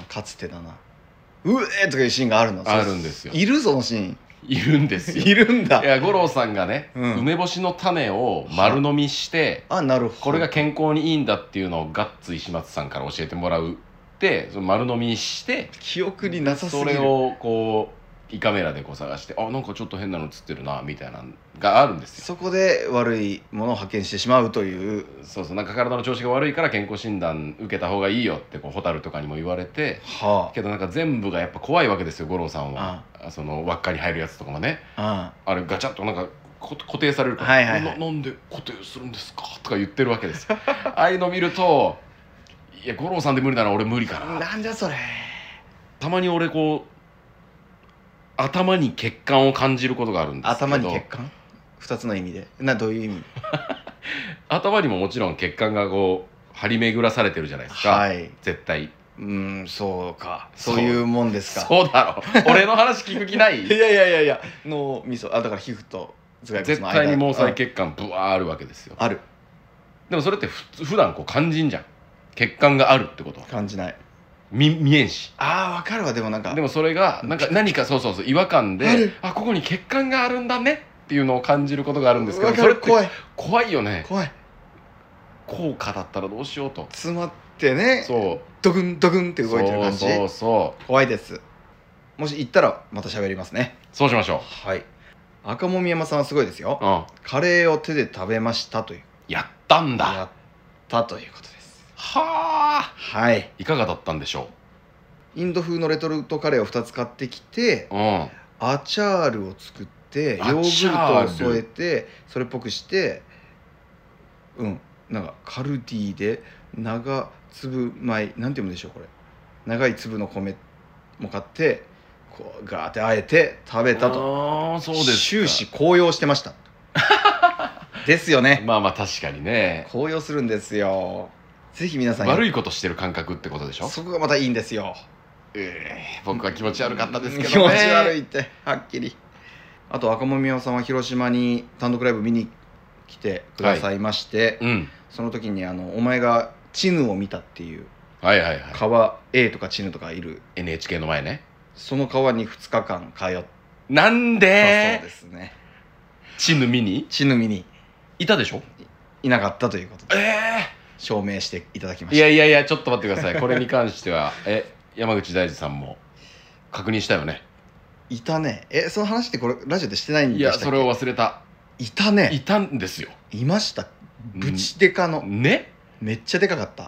かつてだな。うえーとかいうシーンがあるの？ あるんですよ。 いるそのシーン。 いるんですよ。 いるんだ。 いや五郎さんがね、うん、梅干しの種を丸飲みして、 あ、なるほど、 これが健康にいいんだっていうのをガッツ石松さんから教えてもらうってその丸飲みして記憶になさすぎる。 それをこう胃カメラでこう探して、あ、なんかちょっと変なの映ってるなみたいなのがあるんですよ。 そこで悪いものを発見してしまうという。 そうそう、なんか体の調子が悪いから健康診断受けた方がいいよってこうホタルとかにも言われて、はあ、けどなんか全部がやっぱ怖いわけですよ五郎さんは。ああ、その輪っかに入るやつとかもね、ああ、あれガチャッとなんか固定されるから、はいはいはい、な, なんで固定するんですかとか言ってるわけですよああいうの見ると、いや五郎さんで無理なら俺無理かな。 なんじゃそれ。 たまに俺こう頭に血管を感じることがあるんですけど。 頭に血管？ふたつの意味でな、どういう意味？ 頭にももちろん血管がこう張り巡らされてるじゃないですか、はい、絶対。 うん、そうか、そういうもんですか。 そうだろ俺の話聞く気ない？ いやいやいやいや、脳みそ、あ、だから皮膚と頭蓋骨の間、 絶対に毛細血管ブワーあるわけですよ。 ある。 でもそれってふ普段こう感じんじゃん、血管があるってことは。 感じない。 見, 見えんし。 ああ、分かるわ。でもなんかでもそれがなんか何かそうそうそう違和感で、あ、ここに血管があるんだねっていうのを感じることがあるんですけど、それって怖い怖いよね。 怖い。 効果だったらどうしようと詰まってね、 そうドクンドクンって動いてる感じ。 そうそうそう、 怖いです。もし行ったらまた喋りますね。 そうしましょう。 はい。赤もみ山さんはすごいですよ、うん、カレーを手で食べましたという。 やったんだ。 やったということです。 はあ、 はい。 いかがだったんでしょう。インド風のレトルトカレーをふたつ買ってきて、うん、アチャールを作ってヨーグルトを添えてそれっぽくして、うん、なんかカルディで長粒米、なんて読むでしょうこれ、長い粒の米も買ってこうガーってあえて食べたと。 ああ、そうですか。 終始高揚してましたですよね。 まあまあ確かにね、 高揚するんですよ。ぜひ皆さん、 悪いことしてる感覚ってことでしょ。 そこがまたいいんですよ。 えー、僕は気持ち悪かったですけどね。 気持ち悪いってはっきり。あと赤もみおさんは広島に単独ライブ見に来てくださいまして、はい、うん、その時にあのお前がチヌを見たっていう、 はいはいはい、 川 A とかチヌとかいるエヌエイチケー の前ね、 その川にふつかかん通って、 なんでそうですね、 チヌ見にチヌ見にいたでしょ。 い, いなかったということで、えー、証明していただきました。 いやいやいや、ちょっと待ってくださいこれに関してはえ山口大二さんも確認したよね。 いたね。え、その話ってこれラジオでしてないんでしたっけ。 いや、それを忘れた。 いたね。 いたんですよ。 いました。ぶちデカのね、 めっちゃでかかった。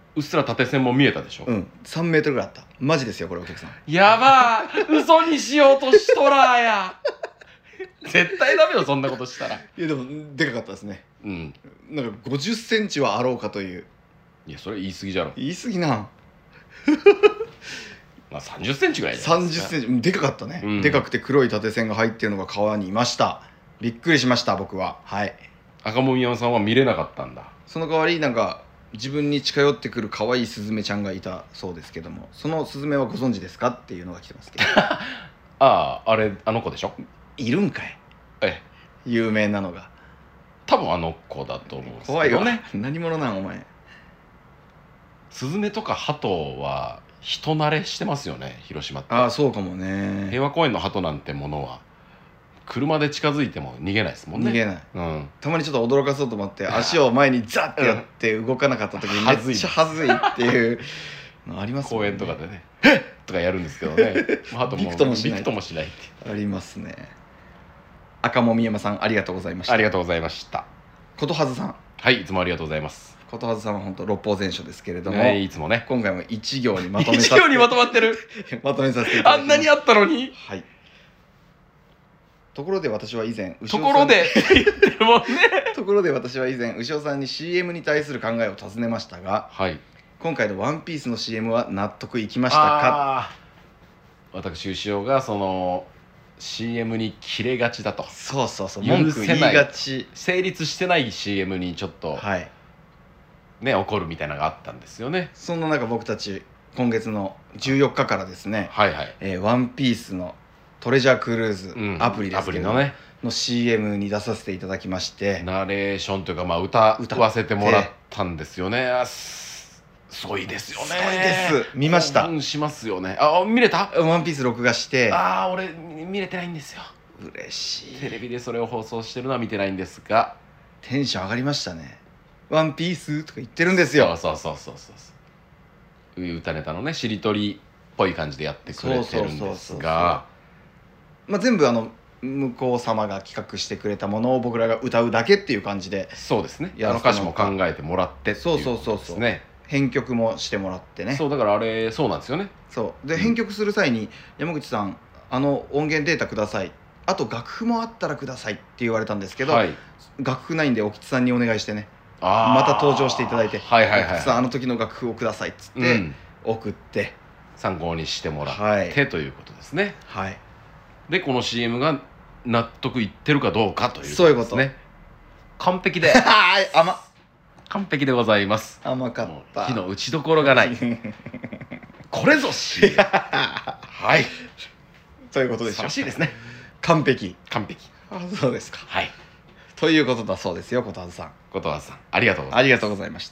うっすら縦線も見えたでしょ。 うんさんメートルぐらいあった。マジですよこれお客さん。 やばー、嘘にしようとしとらーや。絶対ダメよそんなことしたら。 いやでもでかかったですね。 うん。 なんかごじゅっセンチはあろうかという。 いやそれ言い過ぎじゃろ。 言い過ぎな。 まあさんじゅっセンチぐらいじゃない 30 ですか。 センチでかかったね、 うん、 でかくて黒い縦線が入ってるのが川にいました。びっくりしました僕は。はい。 赤もみ山さんは見れなかったんだ。その代わりなんか自分に近寄ってくる可愛いスズメちゃんがいたそうですけども、そのスズメはご存知ですかっていうのが来てますけど。 ああ、あれあの子でしょ。 いるんかい。 ええ、 有名なのが多分あの子だと思うんですけどね。 怖いよね。何者なんお前。 スズメとかハトは人慣れしてますよね広島って。 ああそうかもね。 平和公園のハトなんてものは車で近づいても逃げないですもんね。 逃げない、 うん、 たまにちょっと驚かそうと思って足を前にザッてやって動かなかった時にめっちゃはずいっていうのありますもんね。 公園とかでね「えっ!」とかやるんですけどね。ハトもびくともしないびくともしないってありますね。赤もみ山さんありがとうございました。 ありがとうございました。 ことはずさん、 はい、いつもありがとうございます。 ことはずさんは本当六法全書ですけれども、 はい、いつもね今回も一行にまとめさせ一行にまとまってるまとめさせていただきます。 あんなにあったのに。 はい。ところで私は以前ところで言ってるもんね。 ところで私は以前牛尾さんに シーエム に対する考えを尋ねましたが、 はい、 今回のワンピースの シーエム は納得いきましたか。 私牛尾がその シーエム に切れがちだと。 そうそうそう、文句言いがち、 成立してない シーエム にちょっと、はい、ね怒るみたいなのがあったんですよね。 そんな中僕たち今月のじゅうよっかからですね、 はいはい、 えー、ワンピースのトレジャークルーズ、うん、アプリですけどのねの シーエム に出させていただきまして、 ナレーションというか、まあ、歌わせてもらったんですよね。すごいですよね。 すごいです。見ました。 興奮しますよね。あ、見れた？ ワンピース録画して。 ああ、俺見れてないんですよ。 嬉しい。 テレビでそれを放送してるのは見てないんですが、 テンション上がりましたね。ワンピースとか言ってるんですよ。 そうそうそうそうそう、歌ネタのねしりとりっぽい感じでやってくれてるんですが、 まあ全部あの向こう様が企画してくれたものを僕らが歌うだけっていう感じで。 そうですね、あの歌詞も考えてもらってっていうことですね。そうそうそうそう、 編曲もしてもらってね。 そうだからあれそうなんですよね。 そうで、うん、編曲する際に山口さんあの音源データください、あと楽譜もあったらくださいって言われたんですけど、はい、楽譜ないんでおきつさんにお願いしてね、また登場していただいて、はいはいはい、おきつさんあの時の楽譜をくださいっつって、うん、送って参考にしてもらって、はい、ということですね。はい。でこの シーエム が納得いってるかどうかということですね。そういうことね。完璧で甘っ完璧でございます。甘かった。火の打ちどころがないこれぞ シーエム はい、ということでしょう。素晴らしいですね。完璧完璧。あ、そうですか。はい、ということだそうですよ。ことはずさん、ことはずさんありがとうございました。ありがとうございました。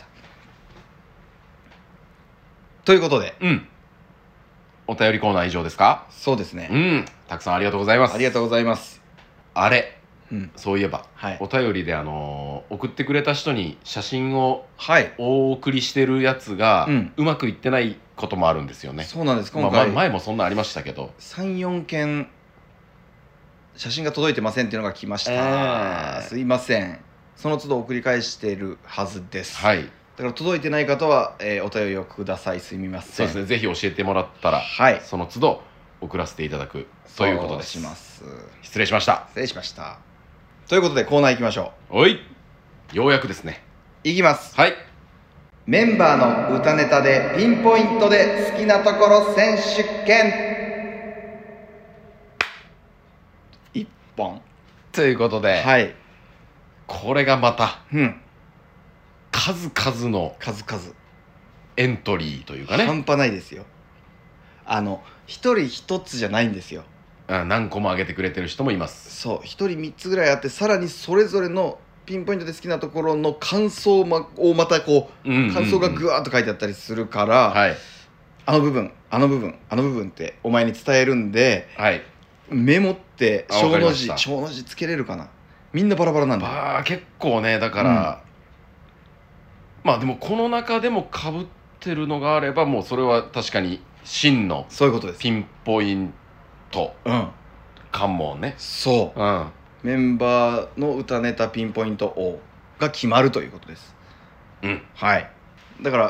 ということで、うん、お便りコーナー以上ですか。そうですね。うん、たくさんありがとうございます。ありがとうございます。あれ、うん、そういえば、はい、お便りで、あのー、送ってくれた人に写真をお送りしてるやつが、うん、うまくいってないこともあるんですよね。そうなんです。今回、まあ、前もそんなありましたけど さんよん 件写真が届いてませんっていうのが来ました、えー、すいません。その都度送り返してるはずです。はい、だから届いてない方は、えー、お便りをください。すみません。そうですね、ぜひ教えてもらったら、はい、その都度送らせていただくということです。そうします。失礼しました。失礼しました。ということでコーナー行きましょう。おい、ようやくですね。いきます。はい。メンバーの歌ネタでピンポイントで好きなところ選手権いっぽんということで、はい、これがまた、うん、数々の数々エントリーというかね、半端ないですよ。あの一人一つじゃないんですよ。何個も上げてくれてる人もいます。そう、ひとりみっつぐらいあって、さらにそれぞれのピンポイントで好きなところの感想をまたこう、うんうんうん、感想がぐわーっと書いてあったりするから、はい、あの部分あの部分あの部分ってお前に伝えるんで、はい、メモって小の字小の字つけれるかな。みんなバラバラなんだ。あ結構ね、だから、うん、まあでもこの中でもかぶってるのがあれば、もうそれは確かに真のそういうことです。ピンポイント感もね、そう、うん、メンバーの歌ネタピンポイント王が決まるということです。うん、はい。だから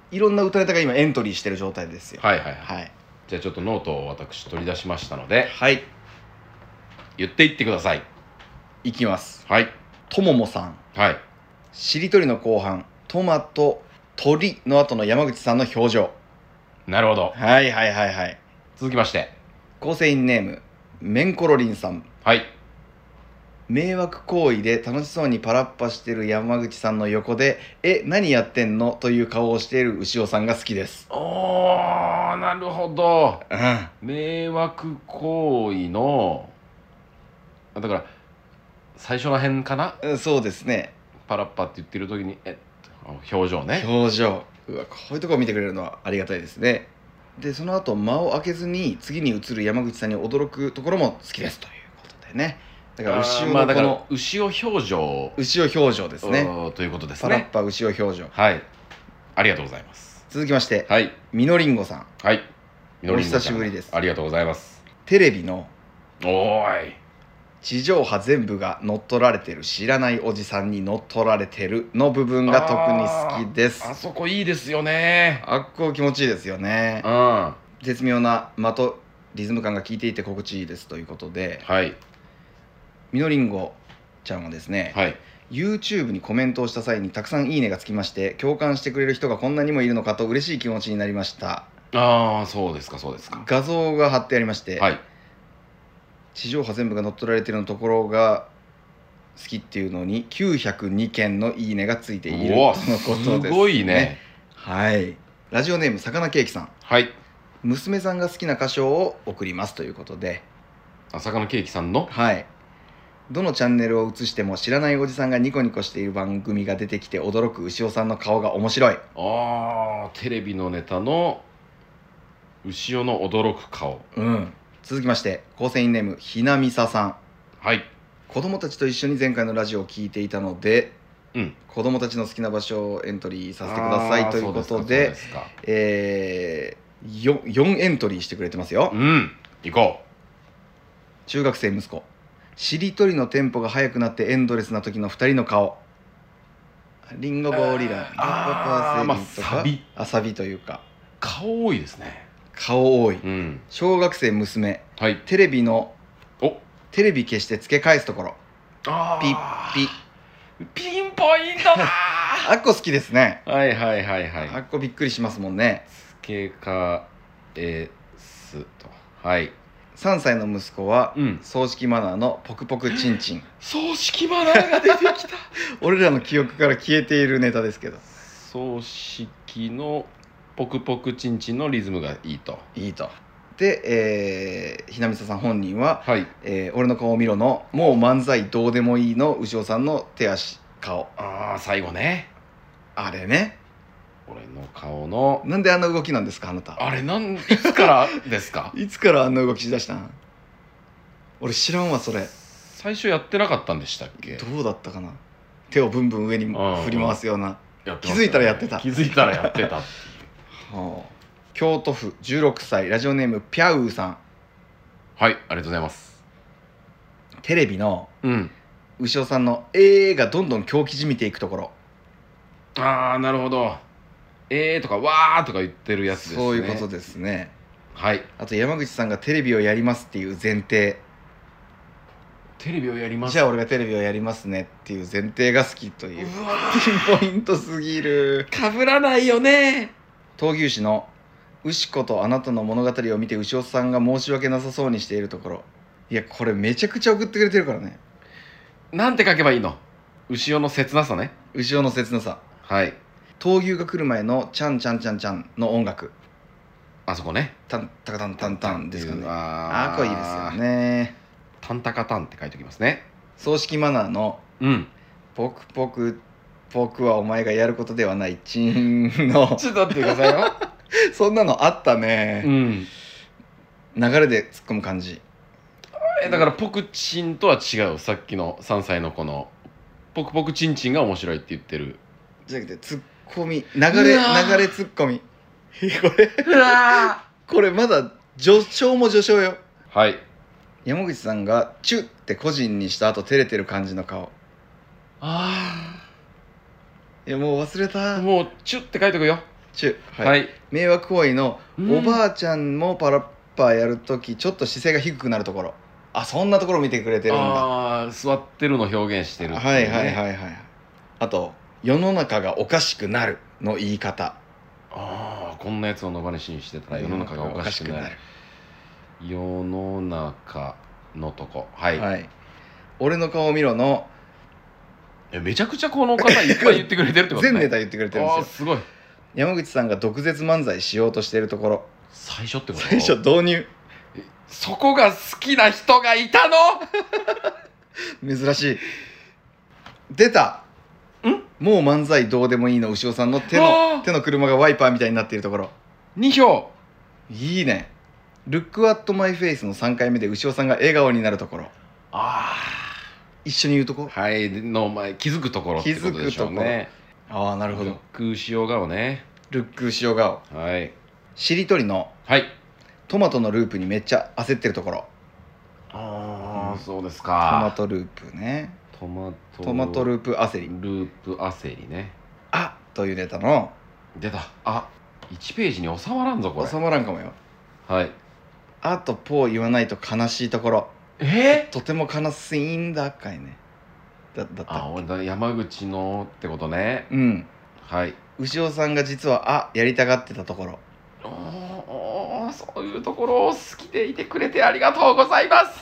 いろんな歌ネタが今エントリーしてる状態ですよ。 はいはいはい、 はい、 じゃあちょっとノートを私取り出しましたので、 はい、 言っていってください。 いきます。 はいとももさん、 はい。 しりとりの後半トマト鳥の後の山口さんの表情。 なるほど。 はいはいはいはい。 続きまして、 構成員ネームめんころりんさん。 はい。 迷惑行為で楽しそうにパラッパしてる山口さんの横でえ何やってんのという顔をしている牛尾さんが好きです。 おー、なるほど。 うん、 迷惑行為のだから最初らへんかな、 うん、そうですね。 パラッパって言ってる時にえ表情ね。 表情、うわ、こういうところを見てくれるのはありがたいですね。でその後間を空けずに次に映る山口さんに驚くところも好きですということでね。だから牛尾まあだからのこの牛尾表情牛尾表情ですね。 ということですパラッね。 パ牛尾表情。 はい、ありがとうございます。 続きましてはい、 みのりんごさん。 はい、みのりんごさんお久しぶりです。 ありがとうございます。 テレビのおーい、 地上波全部が乗っ取られてる知らないおじさんに乗っ取られてるの部分が特に好きです。 あそこいいですよね。 あっこ気持ちいいですよね。 うん、は絶妙な間とリズム感が効いていて心地いいですということで、 いみのりんごちゃんはですね、 はい。 YouTube にコメントをした際にたくさんいいねがつきまして共感してくれる人がこんなにもいるのかと嬉しい気持ちになりました。 ああ、そうですかそうですか。 画像が貼ってありまして、 はい。 地上波全部が乗っ取られてるのところが好きっていうのにきゅうひゃくにけんのいいねがついているうわとのことですね。 すごいね。 はい。ラジオネームさかなケーキさん。 はい。 娘さんが好きな歌唱を送りますということで、 あさかなケーキさんの、 はい。どのチャンネルを映しても知らないおじさんがニコニコしている番組が出てきて驚く牛尾さんの顔が面白い。 ああ、テレビのネタの牛尾の驚く顔。 うん。続きまして構成員ネームひなみささん。 はい。 子供たちと一緒に前回のラジオを聞いていたので、 うん。 子供たちの好きな場所をエントリーさせてくださいということで、えー、よん, よんエントリーしてくれてますよ。 うん、行こ中学生息子、しりとりのテンポが速くなってエンドレスな時のふたりの顔。リンゴボーリラあーまあサビあサビというかう。顔多いですね。 顔多い。 うん。 小学生娘、 はい。 テレビのお、 テレビ消して付け返すところ。 あピッピッ。 ピンポイントだあっこ好きですね。 はいはいはいはい。 あっこびっくりしますもんね。 付け返すと。はい。 さんさいの息子は、 うん。 葬式マナーのポクポクチンチン。 葬式マナーが出てきた俺らの記憶から消えているネタですけど、 葬式のポクポクチンチンのリズムがいいと。 いいと。で、えー、ひなみささん本人は、 はい。 えー俺の顔を見ろのもう漫才どうでもいいの牛尾さんの手足顔。 ああ、最後ね。 あれね。 俺の顔のなんであんな動きなんですかあなた。 あれなんいつからですかいつからあんな動きしだしたん。俺知らんわそれ。 最初やってなかったんでしたっけ。 どうだったかな。手をブンブン上に振り回すような。 やってましたね。 気づいたらやってた。 気づいたらやってたっていう。 はあ、京都府じゅうろくさいラジオネームピャウーさん。 はい、ありがとうございます。 テレビのうん。 牛尾さんの「えー」がどんどん狂気じみていくところ。 ああ、なるほど。えーとかわーとか言ってるやつですね。 そういうことですね。 はい。 あと山口さんがテレビをやりますっていう前提。 テレビをやります。 じゃあ俺がテレビをやりますねっていう前提が好きという。 うわピンポイントすぎる。 かぶらないよね。 闘牛士の牛子とあなたの物語を見て牛尾さんが申し訳なさそうにしているところ。いやこれめちゃくちゃ送ってくれてるからね。 なんて書けばいいの。牛尾の切なさね。 牛尾の切なさ。 はい。 闘牛が来る前のチャンチャンチャンチャンの音楽。 あそこね。 タンタカタンタンタンですかね。 ああーこいいですよね。 タンタカタンって書いておきますね。 葬式マナーのうん。 ポクポクポクはお前がやることではないチーンのちょっと待ってくださいよ。 そんなのあったね、 うん。 流れで突っ込む感じ。 えだからポクチンとは違う。さっきのさんさいの子のポクポクチンチンが面白いって言ってる。 じゃなくてツッコミ流れ流うわーれツッコミこれうわこれまだ序章も序章よ。 はい。 山口さんがチュッて個人にした後照れてる感じの顔。 あいやもう忘れた。 あ、もうチュって書いておくよ。 チュはい、 はい、 迷惑行為のうんおばあちゃんもパラッパーやるときちょっと姿勢が低くなるところ。あ、そんなところ見てくれてるんだ。 ああ座ってるの表現してるっていうね。 はいはいはいはい。あと世の中がおかしくなるの言い方。 ああこんなやつを野放しにしてたら世の中がおかしくなる。世の中のとこはい、 はい、俺の顔を見ろのえめちゃくちゃこの方いっぱい言ってくれてるってことね。 全ネタ言ってくれてるんですよ。 あーすごい。 山口さんが毒舌漫才しようとしているところ。 最初ってこと？ 最初導入。 そこが好きな人がいたの珍しい。出た。 んもう漫才どうでもいいの牛尾さんの手の手の車がワイパーみたいになっているところ。 に票。 いいね。ルックアットマイフェイスのさんかいめで牛尾さんが笑顔になるところ。 ああ一緒に言うとこ。 はいの前気づくところってことでしょうね。 ああなるほど。 ルック牛尾顔ね。 ルック牛尾顔。 はいしりとりのはい。 トマトのループにめっちゃ焦ってるところ。 ああ、 うんそうですトマか。 トループね。 トマトトマトループ焦り。 ループ焦りね。 あというネタの出た。あいちページに収まらんぞこれ。 収まらんかもよ。 はい。 あとポー言わないと悲しいところ。 えとても悲しいんだかいね。だだったあ俺だ山口のってことね。 うんはい。 牛尾さんが実はあやりたがってたところ。 おーおーそういうところを好きでいてくれてありがとうございます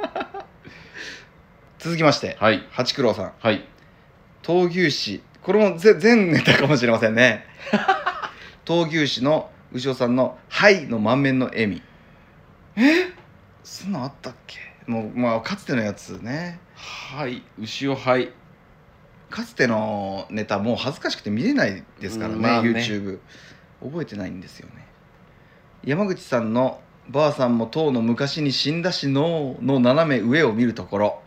続きましてはい八九郎さんはい闘牛士。これもぜ全ネタかもしれませんね闘牛士の牛尾さんの「はい」の満面の笑み。 えそんなんあったっけ。もうまあかつてのやつね。 はい牛尾はいかつてのネタもう恥ずかしくて見れないですからね、 うんまあね YouTube 覚えてないんですよね。山口さんの「ばあさんもとうの昔に死んだしの」の斜め上を見るところ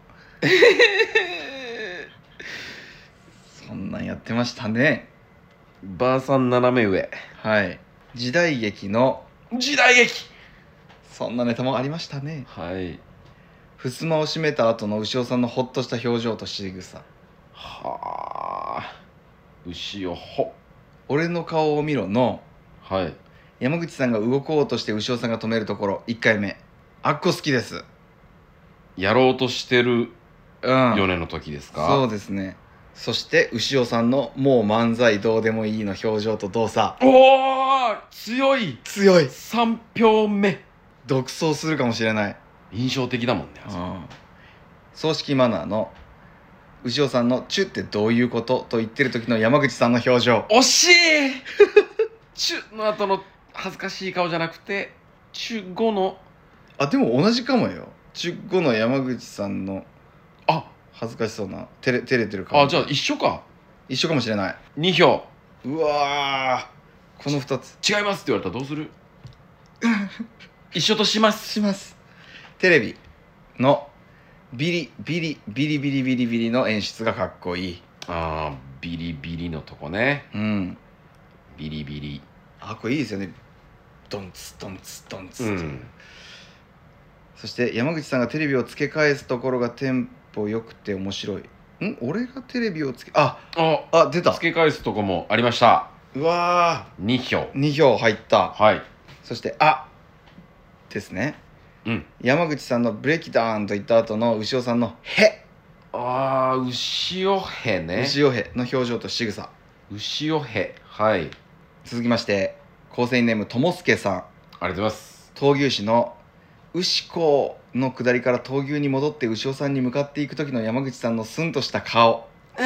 そんなんやってましたね。 ばあさん斜め上。 はい時代劇の時代劇。 そんなネタもありましたね。 はい襖を閉めた後の牛尾さんのほっとした表情と仕草。 はあ牛尾ほ。 俺の顔を見ろのはい山口さんが動こうとして牛尾さんが止めるところ。いっかいめあっこ好きです。 やろうとしてるうんよねの時ですか。 そうですね。そして牛尾さんのもう漫才どうでもいいの表情と動作。 おお強い強い。 さん票目。 独走するかもしれない。 印象的だもんね。 うん葬式マナーの牛尾さんの「チュってどういうこと?」と言ってる時の山口さんの表情。 惜しいチュの後の恥ずかしい顔じゃなくてチュ後のあでも同じかもよ。チュ後の山口さんのあ恥ずかしそうな照れ照れてる顔。 あじゃあ一緒か。 一緒かもしれない。 に票。 うわーこのふたつ違いますって言われたらどうする一緒とします。 します。テレビのビリビリビリビリビリビリの演出がかっこいい。 あービリビリのとこね。 うんビリビリ。 あこれいいですよね。ドンツドンツドンツ、 うん、 そして山口さんがテレビを付け返すところがテンポ良くて面白い。ん俺がテレビをつけあああ出た。 付け返すとこもありました。 うわに票。 ーに票入った。 はいそしてあですね。 うん山口さんのブレーキダーンと言った後の牛尾さんのへあー牛尾へね。 牛尾への表情と仕草。 牛尾へはい続きまして構成員ネームともすけさん。 ありがとうございます。 闘牛士の牛子の下りから闘牛に戻って牛尾さんに向かっていく時の山口さんのスンとした顔。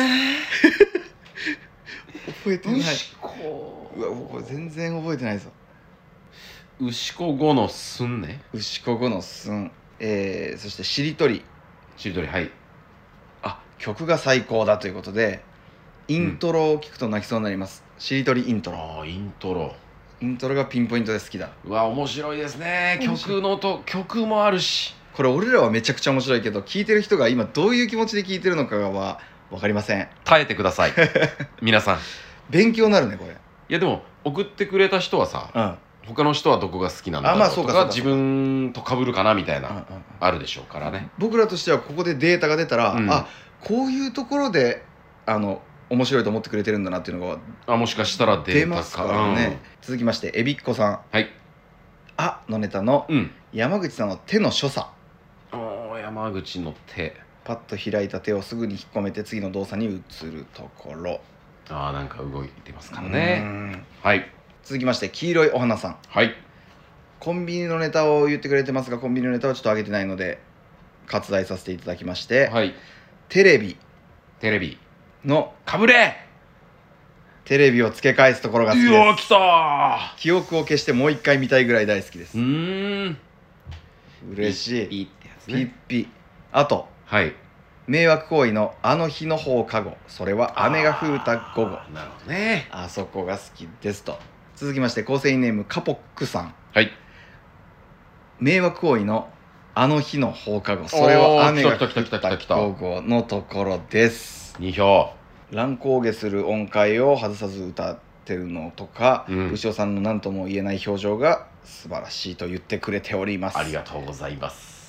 覚えてない。 牛子うわこれ全然覚えてないぞ。 牛子後のすんね。 牛子後のスン、えー、そしてしりとり。 しりとりはいあ曲が最高だということでイントロを聞くと泣きそうになります、うん、しりとりイントロ。 ああイントロ。 イントロがピンポイントで好きだ。 うわ面白いですね。 面白い曲のと曲もあるし。 これ俺らはめちゃくちゃ面白いけど聞いてる人が今どういう気持ちで聞いてるのかは分かりません。 耐えてください皆さん。い勉強になるねこれ。 やでも送ってくれた人はさ、 うん他の人はどこが好きなんだろうあまあそうかそうかとか自分と被るかなみたいな、 うんうんうんあるでしょうからね。 僕らとしてはここでデータが出たら、 うんあこういうところであの面白いと思ってくれてるんだなっていうのがあ、もしかしたらデータか出ますからね、うん、続きましてえびっこさん、 はいあのネタの山口さんの手の所作、 うん、山口の手、 パッと開いた手をすぐに引っ込めて次の動作に移るところ、 あーなんか動いてますからね。はい、 続きまして黄色いお花さん、 はい、 コンビニのネタを言ってくれてますがコンビニのネタはちょっと上げてないので割愛させていただきまして、 はい、 テレビテレビのかぶれテレビを付け返すところが好きです。 うわ来た記憶を消してもう一回見たいぐらい大好きです。 うーん嬉しい。 ピッってやつね。 ピッピ。あと、 はい、 迷惑行為のあの日の放課後、それは雨が降った午後、 なるほどね、 あそこが好きですと。続きまして構成員ネームカポックさん、 はい、 迷惑行為のあの日の放課後、それは雨が降った午後のところです。 に票。 乱高下する音階を外さず歌ってるのとか、うん、牛尾さんの何とも言えない表情が素晴らしいと言ってくれております。 ありがとうございます。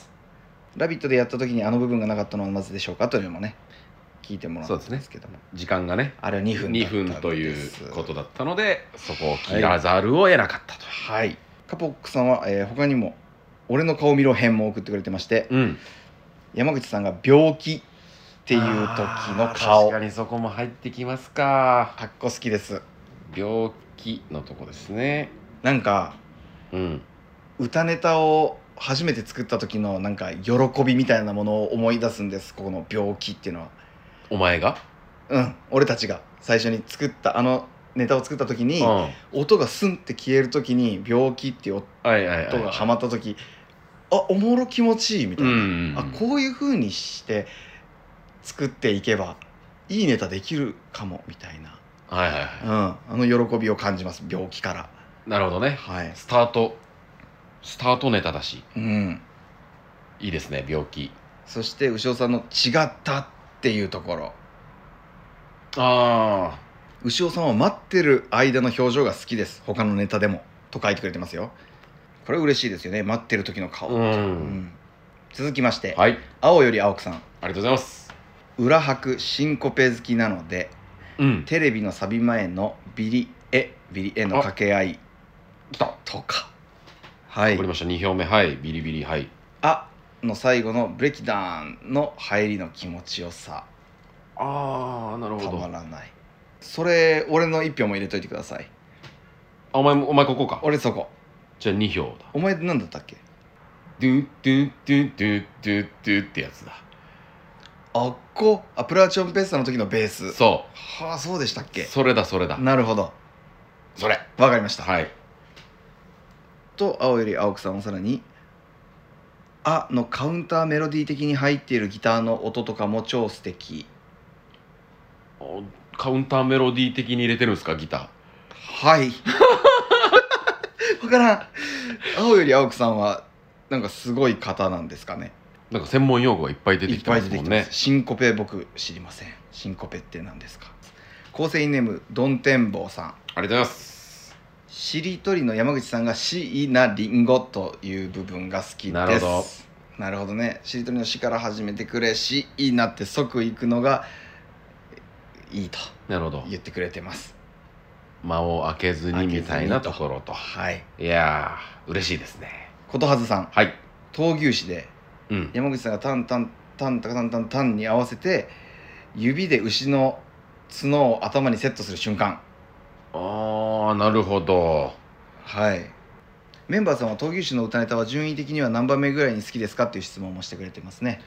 ラビットでやった時にあの部分がなかったのはなぜでしょうかというのもね聞いてもらったんですけども、ね、 時間がねあれはにふんだったんです。 にふんということだったのでそこを切らざるを得なかったと。 はい、はい、カポックさんは、えー、他にも俺の顔見ろ編も送ってくれてまして、うん、山口さんが病気っていう時の顔、 確かにそこも入ってきますか。 かっこ好きです。 病気のとこですね。 なんか、 うん、 歌ネタを初めて作った時のなんか喜びみたいなものを思い出すんです。この病気っていうのは。 お前が？ うん俺たちが最初に作ったあのネタを作った時に、うん、音がスンって消える時に病気っていう音がはまった時、あおもろ気持ちいいみたいな、うんうんうん、あこういう風にして作っていけばいいネタできるかもみたいな、 はいはいはい、 うん、あの喜びを感じます病気から。 なるほどね、はい、スタートスタートネタだし、うん、いいですね病気。 そして牛尾さんの違ったっていうところ、 ああ牛尾さんは待ってる間の表情が好きです他のネタでもと書いてくれてますよ。これ嬉しいですよね待ってる時の顔、うんうん、続きまして、はい、青より青くさん、ありがとうございます。 裏拍シンコペ好きなので、うん、テレビのサビ前のビリエビリエの掛け合いとか、 はい、わかりました。に票目、はいビリビリ、はいあの最後のブレキダウンの入りの気持ちよさ、 ああなるほどたまらない。それ俺のいち票も入れといてください。 あお前お前ここか。 俺そこ。 じゃあに票だ。 お前何だったっけ？ ドゥドゥドゥドゥドゥドゥってやつだ。 あっこアプラーチョンペッサの時のベース。 そうはあそうでしたっけ。 それだそれだ。 なるほどそれわかりました。 はいと青より青くさんはさらにあのカウンターメロディー的に入っているギターの音とかも超素敵。 カウンターメロディー的に入れてるんですかギター。 はい分からん。青より青くさんはなんかすごい方なんですかね。 なんか専門用語がいっぱい出てきてますもんね。 シンコペ僕知りません。シンコペって何ですか。構成員ネームドンテンボウさん、ありがとうございます。 しりとりの山口さんがしいなりんごという部分が好きです。 なるほどなるほどね。しりとりのしから始めてくれしいなって即行くのがいいと言ってくれてます。 間を開けずにみたいなところと、 はい、 いやー嬉しいですね。 ことはずさん、 はい、 闘牛士で、うん、山口さんがタンタンタンタカタンタンタンに合わせて指で牛の角を頭にセットする瞬間。 ああなるほど。 はい。メンバーさんは闘牛士の歌ネタは順位的には何番目ぐらいに好きですかっていう質問もしてくれてますね。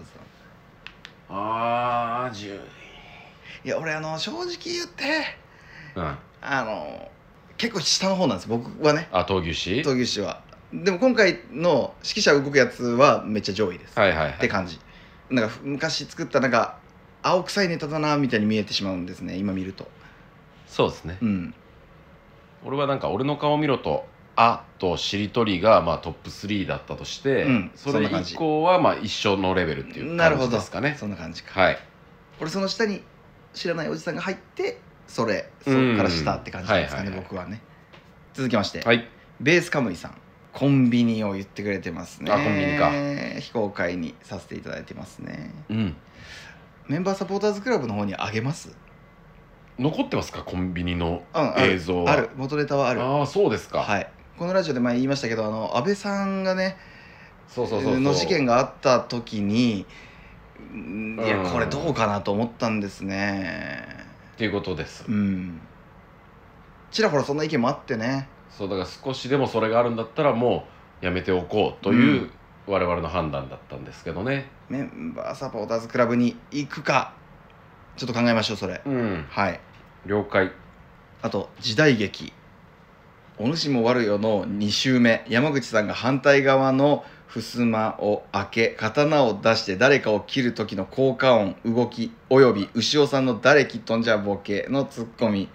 ああ順位、 いや俺あの正直言って、うん、あの結構下の方なんです僕はね。 あ闘牛士闘牛士はでも今回の指揮者動くやつはめっちゃ上位です、 はいはいはい、 って感じ。なんか昔作ったなんか青臭いネタだなみたいに見えてしまうんですね今見ると。 そうですね、 うん、 俺はなんか俺の顔見ろとあとしりとりがまあトップスリーだったとして、うん、それ以降はまあ一緒のレベルっていう感じですかね。 そんな感じか。 はい。 俺その下に知らないおじさんが入ってそれそこから下って感じですかね、僕はね。続きまして、はい、ベースカムイさんコンビニを言ってくれてますね。 あコンビニか。 非公開にさせていただいてますね。 うん。 メンバーサポーターズクラブの方にあげます。 残ってますか、コンビニのうん映像は。 ある、元ネタはある。 ああ、そうですか。 はい、このラジオで前言いましたけど、あの安倍さんがねそうそうそうそうの事件があった時に、んいやうんこれどうかなと思ったんですね。 っていうことです。 うんちらほらそんな意見もあってね。 そうだから少しでもそれがあるんだったらもうやめておこうという我々の判断だったんですけどね。 メンバーサポーターズクラブに行くかちょっと考えましょうそれ。 うんはい。 了解。 あと時代劇お主も悪よのに週目、山口さんが反対側の襖を開け刀を出して誰かを切る時の効果音動きおよび牛尾さんの誰切っとんじゃボケのツッコミ。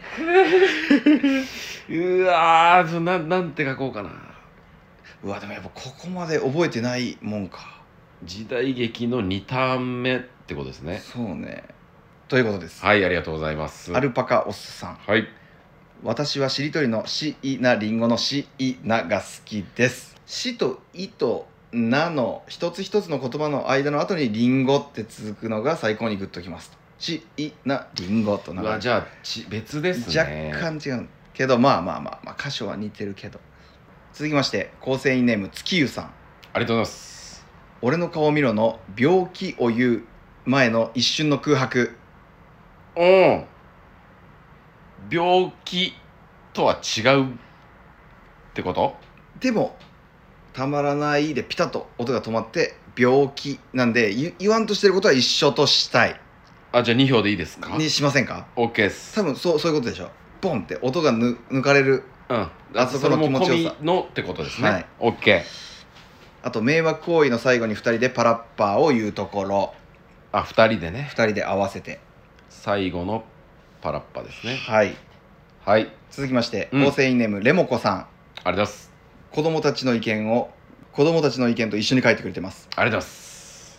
うわーな、なんて書こうかな。 うわでもやっぱここまで覚えてないもんか。 時代劇のにターン目ってことですね。 そうね。ということです。 はい、ありがとうございます。 アルパカオスさん、 はい。 私はしりとりのしいなりんごのしいなが好きです。しといとなの一つ一つの言葉の間の後にりんごって続くのが最高にグッときますと。しいなりんごとなうわじゃあち別ですね。 若干違うけどまあまあまあまあ箇所は似てるけど。続きまして構成員ネーム月湯さん、 ありがとうございます。 俺の顔見ろの病気を言う前の一瞬の空白。 うん病気とは違うってこと？ でもたまらないでピタッと音が止まって病気なんで言言わんとしてることは一緒としたいあ、じゃあに票でいいですか？ にしませんか？ OK です。 多分そうそういうことでしょ。ボンって音がぬ抜かれる。 うんあそこの気持ちよさそれも込みのってことですね。 はい OK。 あと迷惑行為の最後にふたりでパラッパーを言うところ、 あ、ふたりでねふたりで合わせて最後のパラッパですね。 はいはい、 続きましてうん構成員ネームレモコさん、 ありがとうございます。 子供たちの意見を子供たちの意見と一緒に書いてくれてます。 ありがとうございます。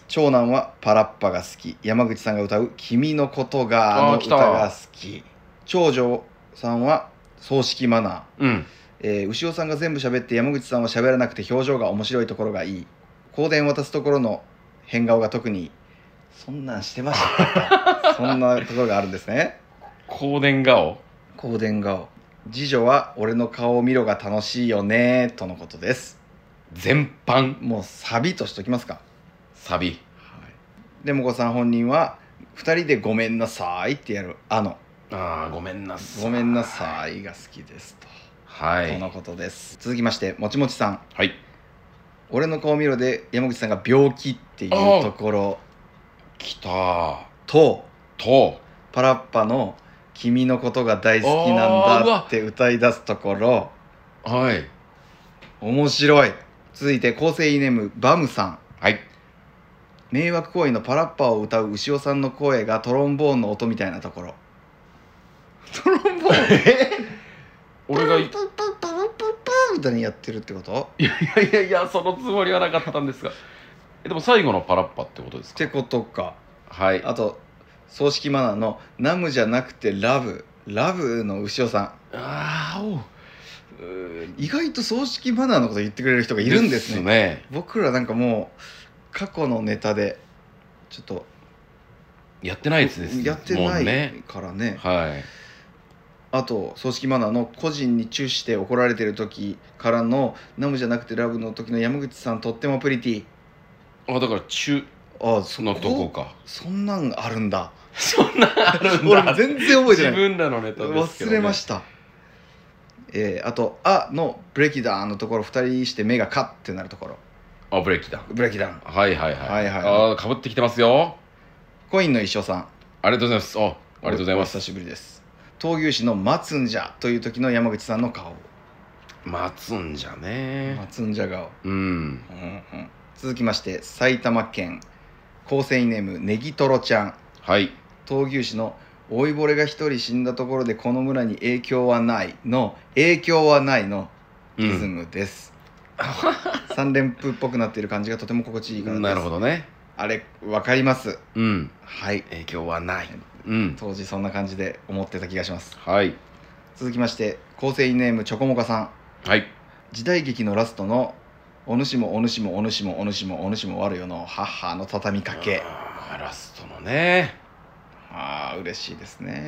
長男はパラッパが好き、山口さんが歌う君のことがの歌あー来たが好き、長女さんは葬式マナー、 うんえー、牛尾さんが全部喋って山口さんは喋らなくて表情が面白いところがいい、香典渡すところの変顔が特にいい。そんなんしてましたそんなところがあるんですね。 香典顔。 香典顔。次女は俺の顔を見ろが楽しいよねとのことです。 全般もうサビとしときますか。 サビ。 でもこさん本人はふたりでごめんなさいってやるあのあーごめんなさいごめんなさいが好きですと、 はいとのことです。続きましてもちもちさん、 はい。 俺の顔見ろで山口さんが病気っていうところ来たととパラッパの君のことが大好きなんだって歌い出すところはい面白い。続いて構成員ネームバムさん、 はい迷惑行為のパラッパを歌う牛尾さんの声がトロンボーンの音みたいなところ。トロンボーン俺がいパンパンパンパンパンパンみたいにやってるってこと？ いやいやいやそのつもりはなかったんですがえでも最後のパラッパってことですか？ ってことか。 はいあと葬式マナーのナムじゃなくてラブラブの牛尾さん、 ああおう意外と葬式マナーのこと言ってくれる人がいるんですね。 ですね。 僕らなんかもう過去のネタでちょっとやってないですね。 やってもうないねからね。 はいあと葬式マナーの個人にチューして怒られてる時からのナムじゃなくてラブの時の山口さんとってもプリティ。 あだから中あそのとこか。 そんなんあるんだ。 そんなんあるんだ。 俺全然覚えてない。 自分らのネタですけど、ね、 忘れました。えー、あと「あ」のブレーキダウンのところふたりして目がカッてなるところ。 あブレーキだ。 ブレーキダウン。 はいはいはい。 はいはいあかぶってきてますよ。 コインの一緒さん、 ありがとうございます。あありがとうございます。 お久しぶりです。闘牛士の待つんじゃという時の山口さんの顔。 待つんじゃね。 待つんじゃ顔。 うん。 うんうん、続きまして埼玉県構成員ネームネギトロちゃん、 はい闘牛士の老いぼれが一人死んだところでこの村に影響はないの影響はないのリズムです、うん、三連符っぽくなっている感じがとても心地いいからです。 なるほどね。 あれわかります。 うんはい影響はない。うん当時そんな感じで思ってた気がします。 はい続きまして構成員ネームチョコモカさん、 はい時代劇のラストのお主もお主もお主もお主もお主も悪よの母の畳みかけ。 あラストのね。 ああ嬉しいですね。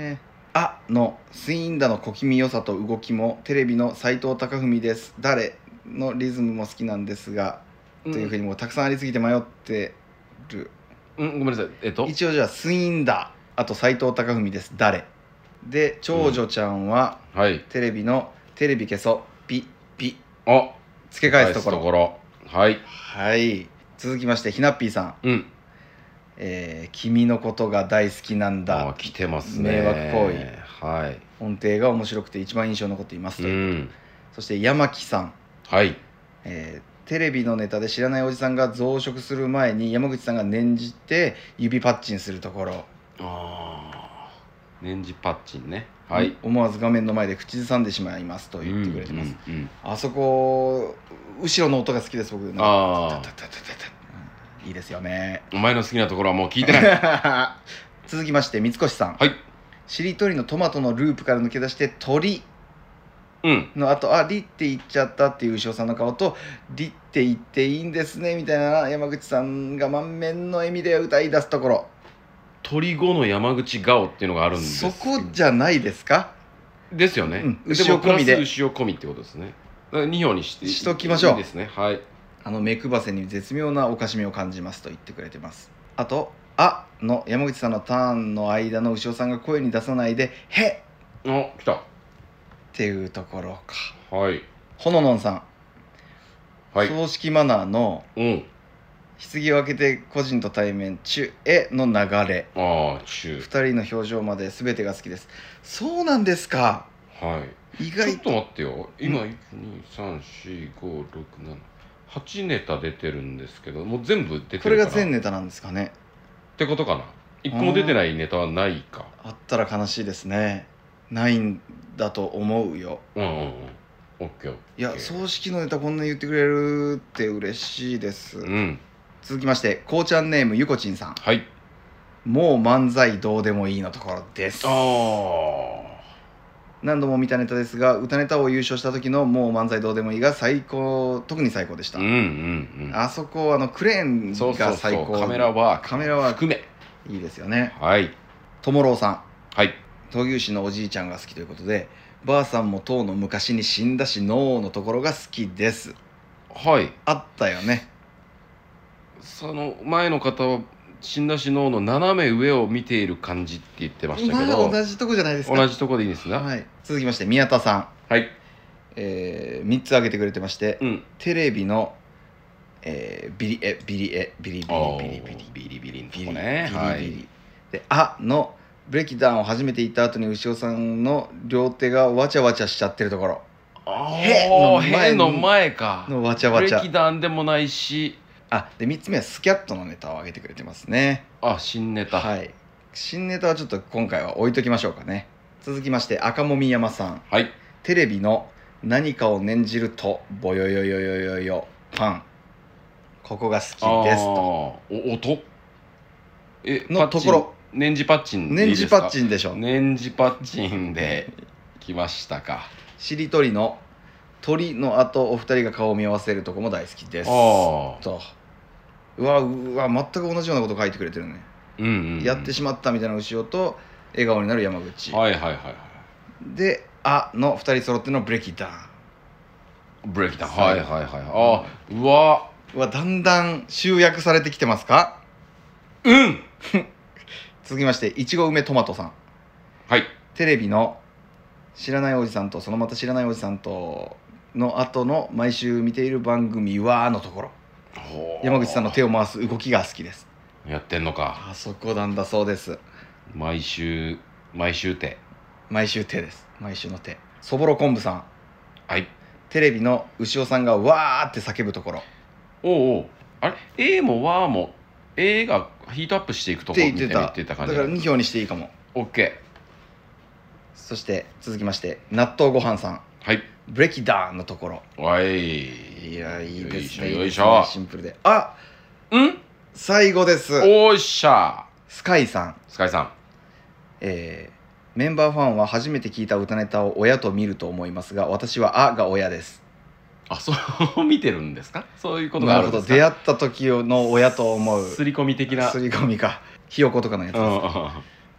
あのスインダの小気味良さと動きもテレビの斎藤貴文です。誰のリズムも好きなんですが、うん、というふうにもうたくさんありすぎて迷ってる、 うん、ごめんなさい。えっと一応じゃあスインダ、あと斎藤貴文です。誰で、長女ちゃんは、 うん、はい、 テレビのテレビ消そうピピあ付け返すところ。 ところはい、 はい、続きましてひなっぴーさん、 うんえー、君のことが大好きなんだ。 あ来てますね。 迷惑行為、 はい、 音程が面白くて一番印象に残っていますという、 うん、 そして山木さん、 はい、 えー、テレビのネタで知らないおじさんが増殖する前に山口さんが念じて指パッチンするところ。 あ念じパッチンね、はい、 思わず画面の前で口ずさんでしまいますと言ってくれてます、 うんうんうん、 あそこ後ろの音が好きです僕。 あいいですよね。 お前の好きなところはもう聞いてない続きまして三越さん、 はい、 しりとりのトマトのループから抜け出して鳥うんのあと、あリって言っちゃったっていう牛尾さんの顔と、リって言っていいんですねみたいな山口さんが満面の笑みで歌い出すところ。 鳥語の山口顔っていうのがあるんですそこじゃないですか。 ですよね、うん、 牛尾込みで牛尾込みってことですね。に行にしてしときましょう。 いいですね、はい、 あの目配せに絶妙なおかしみを感じますと言ってくれてます。あとあの山口さんのターンの間の牛尾さんが声に出さないでへあ来たっていうところか。 はい、 ほののんさん、 はい、 葬式マナーの、 うん、 棺を開けて個人と対面チュへの流れ、 ああチュふたりの表情まで全てが好きです。そうなんですか。 はい、意外とちょっと待ってよ、今、うん、いちにさんしごろくななはちネタ出てるんですけど、もう全部出てるかな。 これが全ネタなんですかねってことかな。いっこも出てないネタはないか。 あったら悲しいですね。ないんだと思うよ。 うんうんうん、オッケー。 いや葬式のネタこんな言ってくれるって嬉しいです、 うん、 続きましてこうちゃんネームゆこちんさん、 はい、 もう漫才どうでもいいのところです。 ああ何度も見たネタですが、歌ネタを優勝した時のもう漫才どうでもいいが最高、特に最高でした。 うんうんうん、 あそこあのクレーンが最高。 そうそうそう、カメラワークカメラワーク含めいいですよね。 はい、 ともろうさん、 はい、 闘牛士のおじいちゃんが好きということで、ばあさんもとうの昔に死んだしのーのところが好きです。 はい、 あったよね。 その前の方は死んだしのーの斜め上を見ている感じって言ってましたけど、 まあ同じとこじゃないですか。 同じとこでいいですね、 はい、続きまして宮田さん、 はい、 えー、みっつ挙げてくれてまして、 うん、 テレビの、えー、ビリエビリエビリビリビリビリビリビリのとビリこね、 ビリはい、 ビリであのブレイキダウンを初めて行った後に牛尾さんの両手がわちゃわちゃしちゃってるところ。 あへの前への前かのわちゃわちゃ。 ブレイキダウンでもないし、 あでみっつめはスキャットのネタを挙げてくれてますね。 あ新ネタ、 はい、新ネタはちょっと今回は置いときましょうかね。続きまして赤もみ山さん、 はい、 テレビの何かを念じるとボヨヨヨヨヨヨパン、ここが好きですと。 お音えのところ、 念じパッチンでいい念ですか。 じパッチンでしょ。 念じパッチンで来ましたか。 しりとりの鳥の後お二人が顔を見合わせるとこも大好きですあーと。うわうわ全く同じようなこと書いてくれてるね、 うんうんうん、 やってしまったみたいな牛尾と笑顔になる山口、 はいはいはいはい、 であのふたり揃ってのブレイキダウン、 ブレイキダウン、はいはいはい、あうわうわだんだん集約されてきてますか。 うん続きましていちご梅トマトさん、 はい、 テレビの知らないおじさんとそのまた知らないおじさんとの後の毎週見ている番組はのところ、山口さんの手を回す動きが好きです。 やってんのか。 あそこなんだそうです。 毎週毎週手毎週手です。毎週の手。そぼろ昆布さん、 はい、 テレビの牛尾さんがわーって叫ぶところ。 おうおう、あれ A もわーも A がヒートアップしていくところみたいに言ってた感じだからに票にしていいかも。 OK。 そして続きまして納豆ごはんさん、 はい、 ブレキダーンのところ。 わいいやいいですね、 よいしょよいしょ、 シンプルで。あん最後です。 おっしゃスカイさん、 スカイさん、 えーメンバーファンは初めて聞いた歌ネタを親と見ると思いますが、私はあが親です。 あ、そう見てるんですか。そういうことがあるんですか。 なるほど、出会った時の親と思う刷り込み的な刷り込みか、ひよことかのやつです、 うんうん、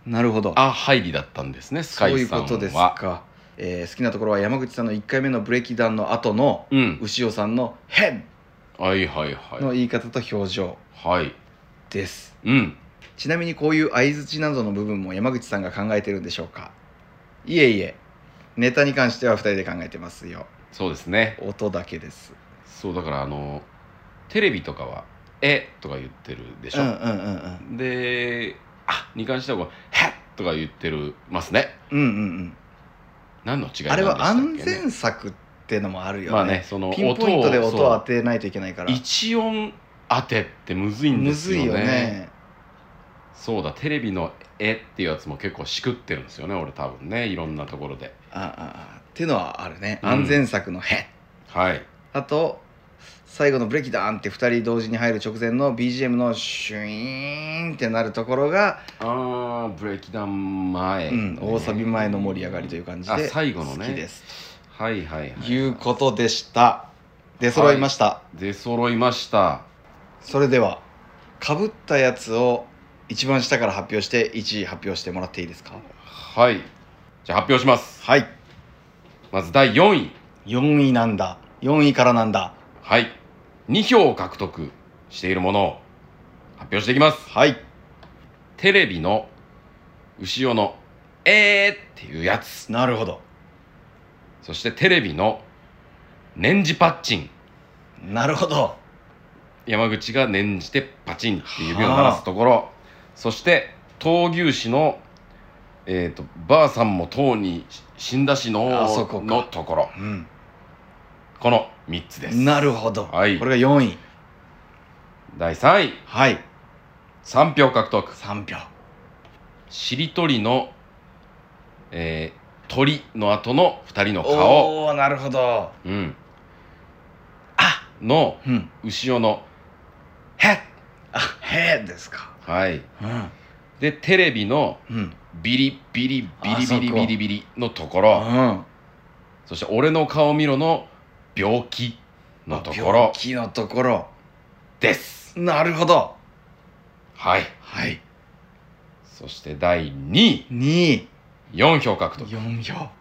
なるほど。 あ入りだったんですね、スカそういイさんは。 うことですか。えー好きなところは山口さんのいっかいめのブレーキダウンの後のうん牛尾さんのヘはいはいッのはい言い方と表情はいです。 うんちなみにこういう相づちなどの部分も山口さんが考えてるんでしょうか？いえいえ、ネタに関してはふたりで考えてますよ。 そうですね。 音だけです。 そうだからあのテレビとかは「え」とか言ってるでしょ、 うんうんうんで「あ」に関してはこう「へっ」とか言ってるますね。 うんうんうんうん何の違いあれは安なんでしたっけね。 全策ってのもあるよね。 まあねそのピンポイントで音を当そうてないといけないから一音当てってむずいんむずいですよね。 よね。 そうだテレビの「え」っていうやつも結構しくってるんですよね俺多分ねいろんなところで。 あああっていうのはあるね。 うん安全策のヘッ、 はいあと最後のブレーキダウンってふたり同時に入る直前の ビージーエム のシュイーンってなるところが、 あーブレーキダウン前、 うん、大サビ前の盛り上がりという感じあで最後のね好きですはいはいはいということでした。出揃いました、 はい出揃いました。 それではかぶったやつを一番下から発表していちい発表してもらっていいですか？ はいじゃあ発表します。 はい、 まずだいよんい。 よんいなんだ。よんいからなんだ。 はいにひょう獲得しているものを発表していきます。 はい、 テレビの後ろの「えー」っていうやつ、 なるほどそしてテレビの念じパッチン、 なるほど。 山口が念じてパチンって指を鳴らすところ、そして闘牛士のえーとばあさんもとうに死んだしのあそこかのところ、 うんこのみっつです。 なるほど、 はいこれがよんい。 だいさんいはいさんぴょう獲得。 さんぴょう。 しりとりの、えー、鳥の後のふたりの顔、 おおなるほど。 うん、あのうん後ろのへっ、 あへえですか。 はい、 うんでテレビのうんビリビリビリビリあそこビリビリのところ、 うんそして俺の顔見ろの病気のとこ病ろ気のところ。 です。 なるほど。 はいはいそしてだいにいによんひょう獲得。 よんひょう。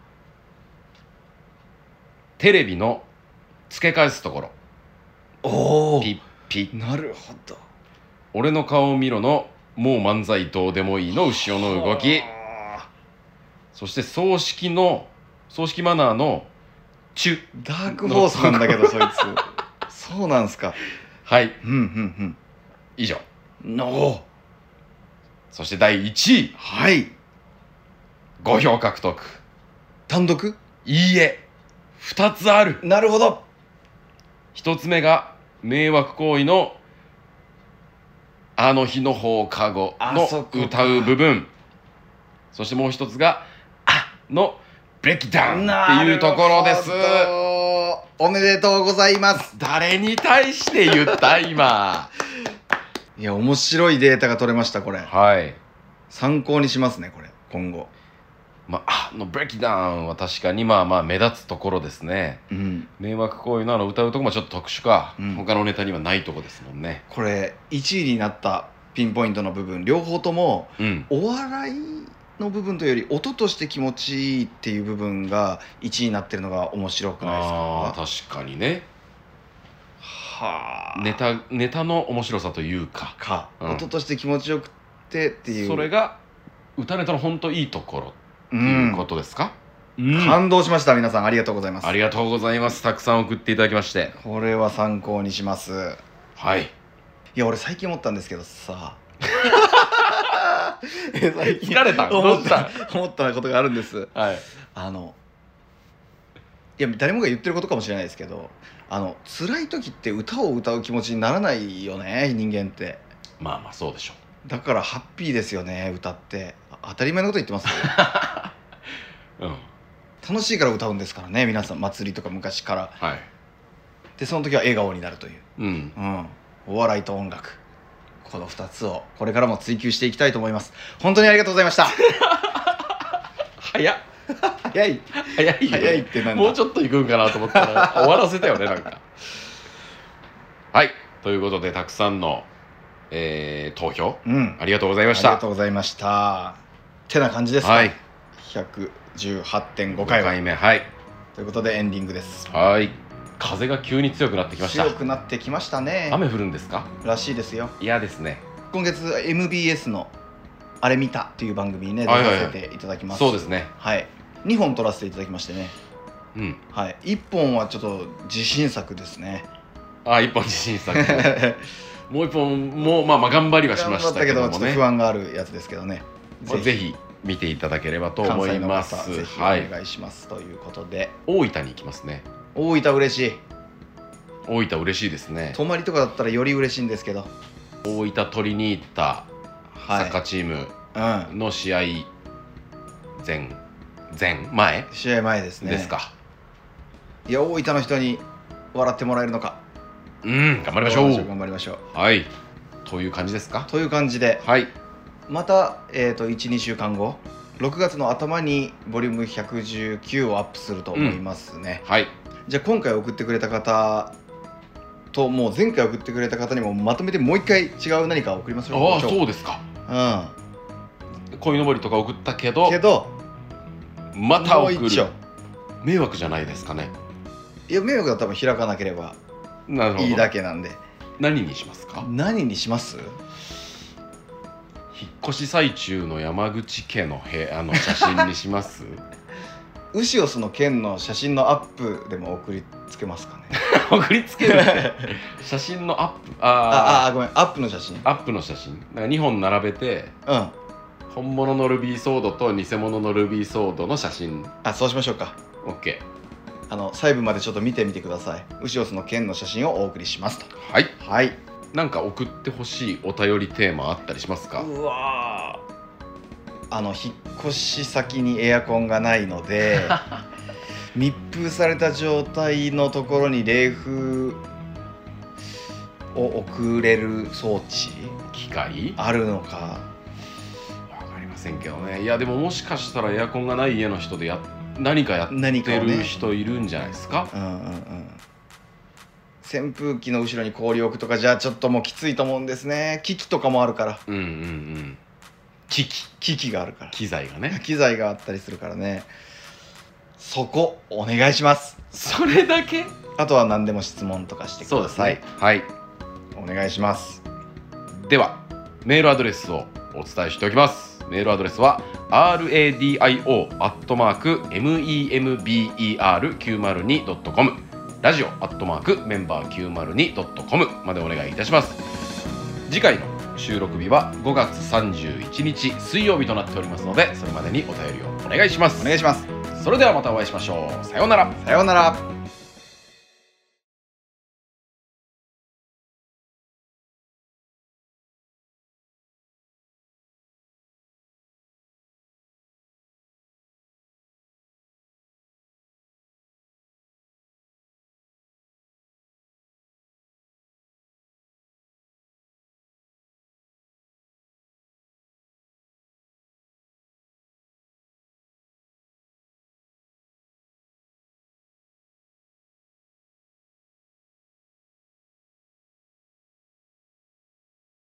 テレビの付け返すところおおピッピッ、 なるほど。 俺の顔を見ろのもう漫才どうでもいいの後ろの動き、 はそして葬式の葬式マナーのチュ、 あダークホースなんだけどそいつそうなんすか。 はいうんうん以上。 うんのおそしてだいいちいはいごひょう獲得。 単独。 いいえふたつある。 なるほど。 ひとつめが迷惑行為のあの日の放課後のあそこか歌う部分、そしてもう一つがあのブレイキダウンっていうところです。 なるほどおめでとうございます。 誰に対して言った今いや面白いデータが取れました。これはい参考にしますねこれ今後。 まああのブレイキダウンは確かにまあまあ目立つところですね。 うん迷惑行為のあの歌うとこもちょっと特殊か、 うん他のネタにはないとこですもんね。 これいちいになったピンポイントの部分両方ともうんお笑いの部分というより音として気持ちいいっていう部分がいちいになってるのが面白くないですあか？ ー確かにね。 はあネタネタの面白さというか、 か、 うん音として気持ちよくてっていうそれが歌ネタの本当いいところうっていうんことですか。うん感動しました。皆さんありがとうございます。 ありがとうございます。たくさん送っていただきまして。 これは参考にします。 はいいや俺最近思ったんですけどさ最近疲れた思っどうした思ったことがあるんです。 はいあのいや誰もが言ってることかもしれないですけど、あの辛い時って歌を歌う気持ちにならないよね人間って。 まあまあそうでしょだからハッピーですよね歌って。あ当たり前のこと言ってますよう。うん楽しいから歌うんですからね皆さん。祭りとか昔からはいでその時は笑顔になるという、 うんうん、お笑いと音楽このふたつをこれからも追求していきたいと思います。本当にありがとうございました早っ早い早いよね早いってなんだ。 もうちょっと行くんかなと思ったら終わらせたよねなんか。はいということでたくさんの、えー投票うんありがとうございましありがた。 とうございました。 てな感じですか。 はい、 ひゃくじゅうはちてんごかいはごかいめ、はいということでエンディングです。 はい。風が急に強くなってきました。 強くなってきましたね。 雨降るんですか？ らしいですよ。 嫌ですね。 今月 エムビーエス のあれ見たっていう番組にね出させていただきます。 そうですね。 はい。にほん撮らせていただきましてね。 うん。 はい。いっぽんはちょっと自信作ですね。 あ、いっぽん自信作。もういっぽんもまあまあ頑張りはしましたけどもね。 頑張ったけどちょっと不安があるやつですけどね。 ぜひ見ていただければと思います。 関西の方ぜひお願いします、はい、ということで大分に行きますね。 大分嬉しい。 大分嬉しいですね。 泊まりとかだったらより嬉しいんですけど、 大分取りに行ったサッカーチームの試合前前前試合前ですね。 ですか。 いや大分の人に笑ってもらえるのか。 うん頑張りましょう。 頑張りましょう。 はいという感じですか。 という感じで、 はい。 また、えー、といち、にしゅうかんごろくがつの頭にボリュームひゃくじゅうきゅうをアップすると思いますね、 うん、はい。じゃあ今回送ってくれた方ともう前回送ってくれた方にもまとめてもう一回違う何か送りましょう。 ああそうですか。うん鯉のぼりとか送ったけどけどまた送る迷惑じゃないですかね。 いや迷惑だったら開かなければいいだけなんで。 何にしますか？ 何にします？ 引っ越し最中の山口家の部屋の写真にします？ ウシオスの件の写真のアップでも送りつけますかね。 送りつける写真のアップああごめんアップの写真アップの写真なんかにほん並べて、うん、本物のルビーソードと偽物のルビーソードの写真。 あそうしましょうか。 OK。 あの細部までちょっと見てみてください。ウシオスの件の写真をお送りしますと。 はいはい。 なんか送ってほしいお便りテーマあったりしますか？ うわあの引っ越し先にエアコンがないので密封された状態のところに冷風を送れる装置機械あるのか分かりませんけどね。いやでももしかしたらエアコンがない家の人でや何かやってる人いるんじゃないですか。うんうんうん。扇風機の後ろに氷を置くとかじゃあちょっともうきついと思うんですね。機器とかもあるから。うんうんうん。機器機器があるから。機材がね。機材があったりするからね。そこお願いします。それだけ？あとは何でも質問とかしてください。そうですね。はい。お願いします。ではメールアドレスをお伝えしておきます。メールアドレスは ラディオ アットマーク メンバーきゅうまるに ドットコム ラジオアットマークメンバーきゅうまるに ドットコム までお願いいたします。次回の収録日はごがつさんじゅういちにち水曜日となっておりますので、それまでにお便りをお願いします。お願いします。それではまたお会いしましょう。さようなら。さようなら。